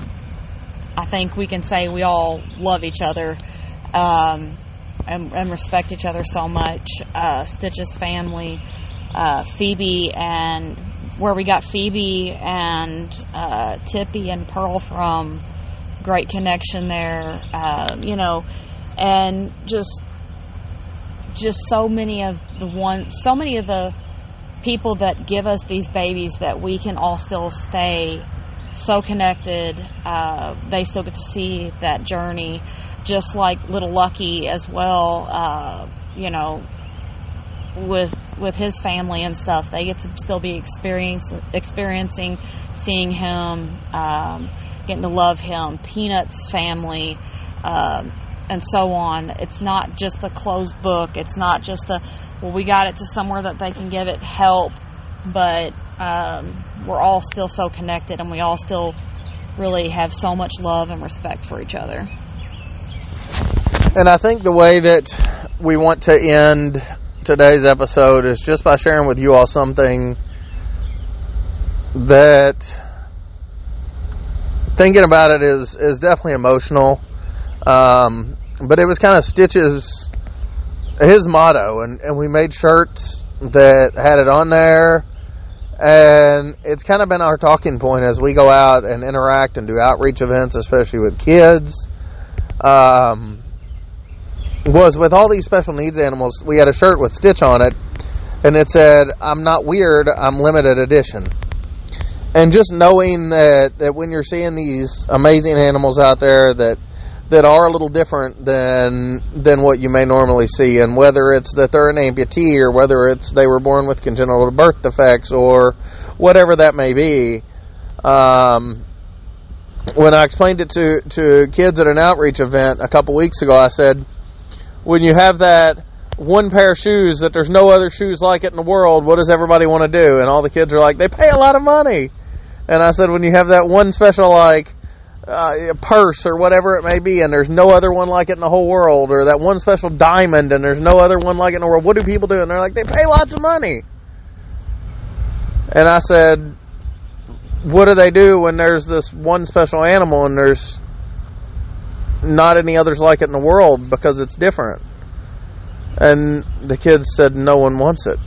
I think we can say we all love each other um, and, and respect each other so much. Uh, Stitch's family, uh, Phoebe, and where we got Phoebe and uh, Tippy and Pearl from, great connection there, uh, you know, and just just so many of the one, so many of the people that give us these babies that we can all still stay so connected. Uh, they still get to see that journey, just like little Lucky as well. Uh, you know, with with his family and stuff, they get to still be experience, experiencing, seeing him, um, getting to love him. Peanut's family, um, and so on. It's not just a closed book. It's not just a, well, we got it to somewhere that they can give it help, but um, we're all still so connected, and we all still really have so much love and respect for each other. And I think the way that we want to end today's episode is just by sharing with you all something that, thinking about it, is, is definitely emotional. Um, but it was kind of Stitch's, his motto, and, and we made shirts that had it on there, and it's kind of been our talking point as we go out and interact and do outreach events, especially with kids. Um, was with all these special needs animals, we had a shirt with Stitch on it, and it said, "I'm not weird, I'm limited edition." And just knowing that, that when you're seeing these amazing animals out there that that are a little different than than what you may normally see, and whether it's that they're an amputee, or whether it's they were born with congenital birth defects, or whatever that may be, um, when I explained it to, to kids at an outreach event a couple weeks ago, I said, when you have that one pair of shoes that there's no other shoes like it in the world, what does everybody want to do? And all the kids are like, they pay a lot of money. And I said, when you have that one special, like, uh, purse or whatever it may be, and there's no other one like it in the whole world, or that one special diamond and there's no other one like it in the world, what do people do? And they're like, they pay lots of money. And I said, what do they do when there's this one special animal and there's not any others like it in the world because it's different? And the kids said, no one wants it.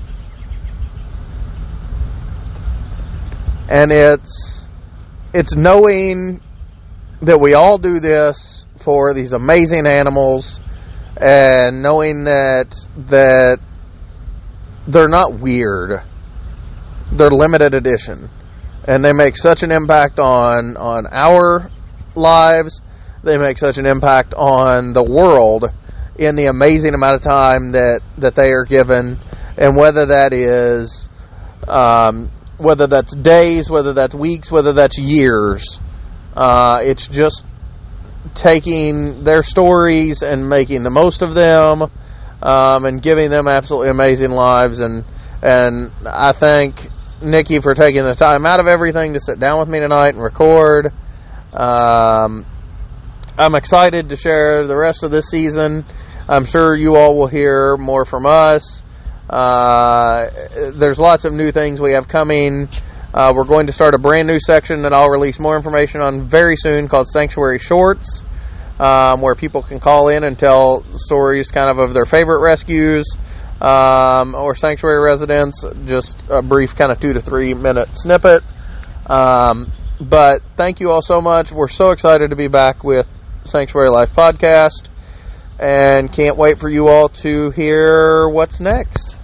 And it's it's knowing that we all do this for these amazing animals, and knowing that that they're not weird, they're limited edition, and they make such an impact on on our lives. They make such an impact on the world in the amazing amount of time that, that they are given, and whether that is, um, whether that's days, whether that's weeks, whether that's years, uh, it's just taking their stories and making the most of them, um, and giving them absolutely amazing lives. And and I thank Nikki for taking the time out of everything to sit down with me tonight and record. Um, I'm excited to share the rest of this season. I'm sure you all will hear more from us. Uh, there's lots of new things we have coming. Uh, we're going to start a brand new section that I'll release more information on very soon, called Sanctuary Shorts, um, where people can call in and tell stories kind of of their favorite rescues, um, or sanctuary residents, just a brief kind of two to three minute snippet. Um, but thank you all so much. We're so excited to be back with Sanctuary Life Podcast, and can't wait for you all to hear what's next.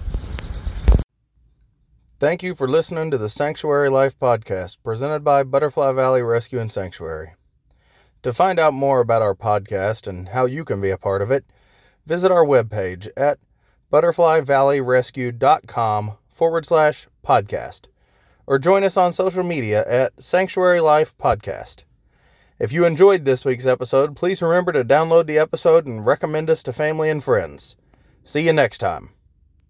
Thank you for listening to the Sanctuary Life Podcast, presented by Butterfly Valley Rescue and Sanctuary. To find out more about our podcast and how you can be a part of it, visit our webpage at butterflyvalleyrescue.com forward slash podcast, or join us on social media at Sanctuary Life Podcast. If you enjoyed this week's episode, please remember to download the episode and recommend us to family and friends. See you next time.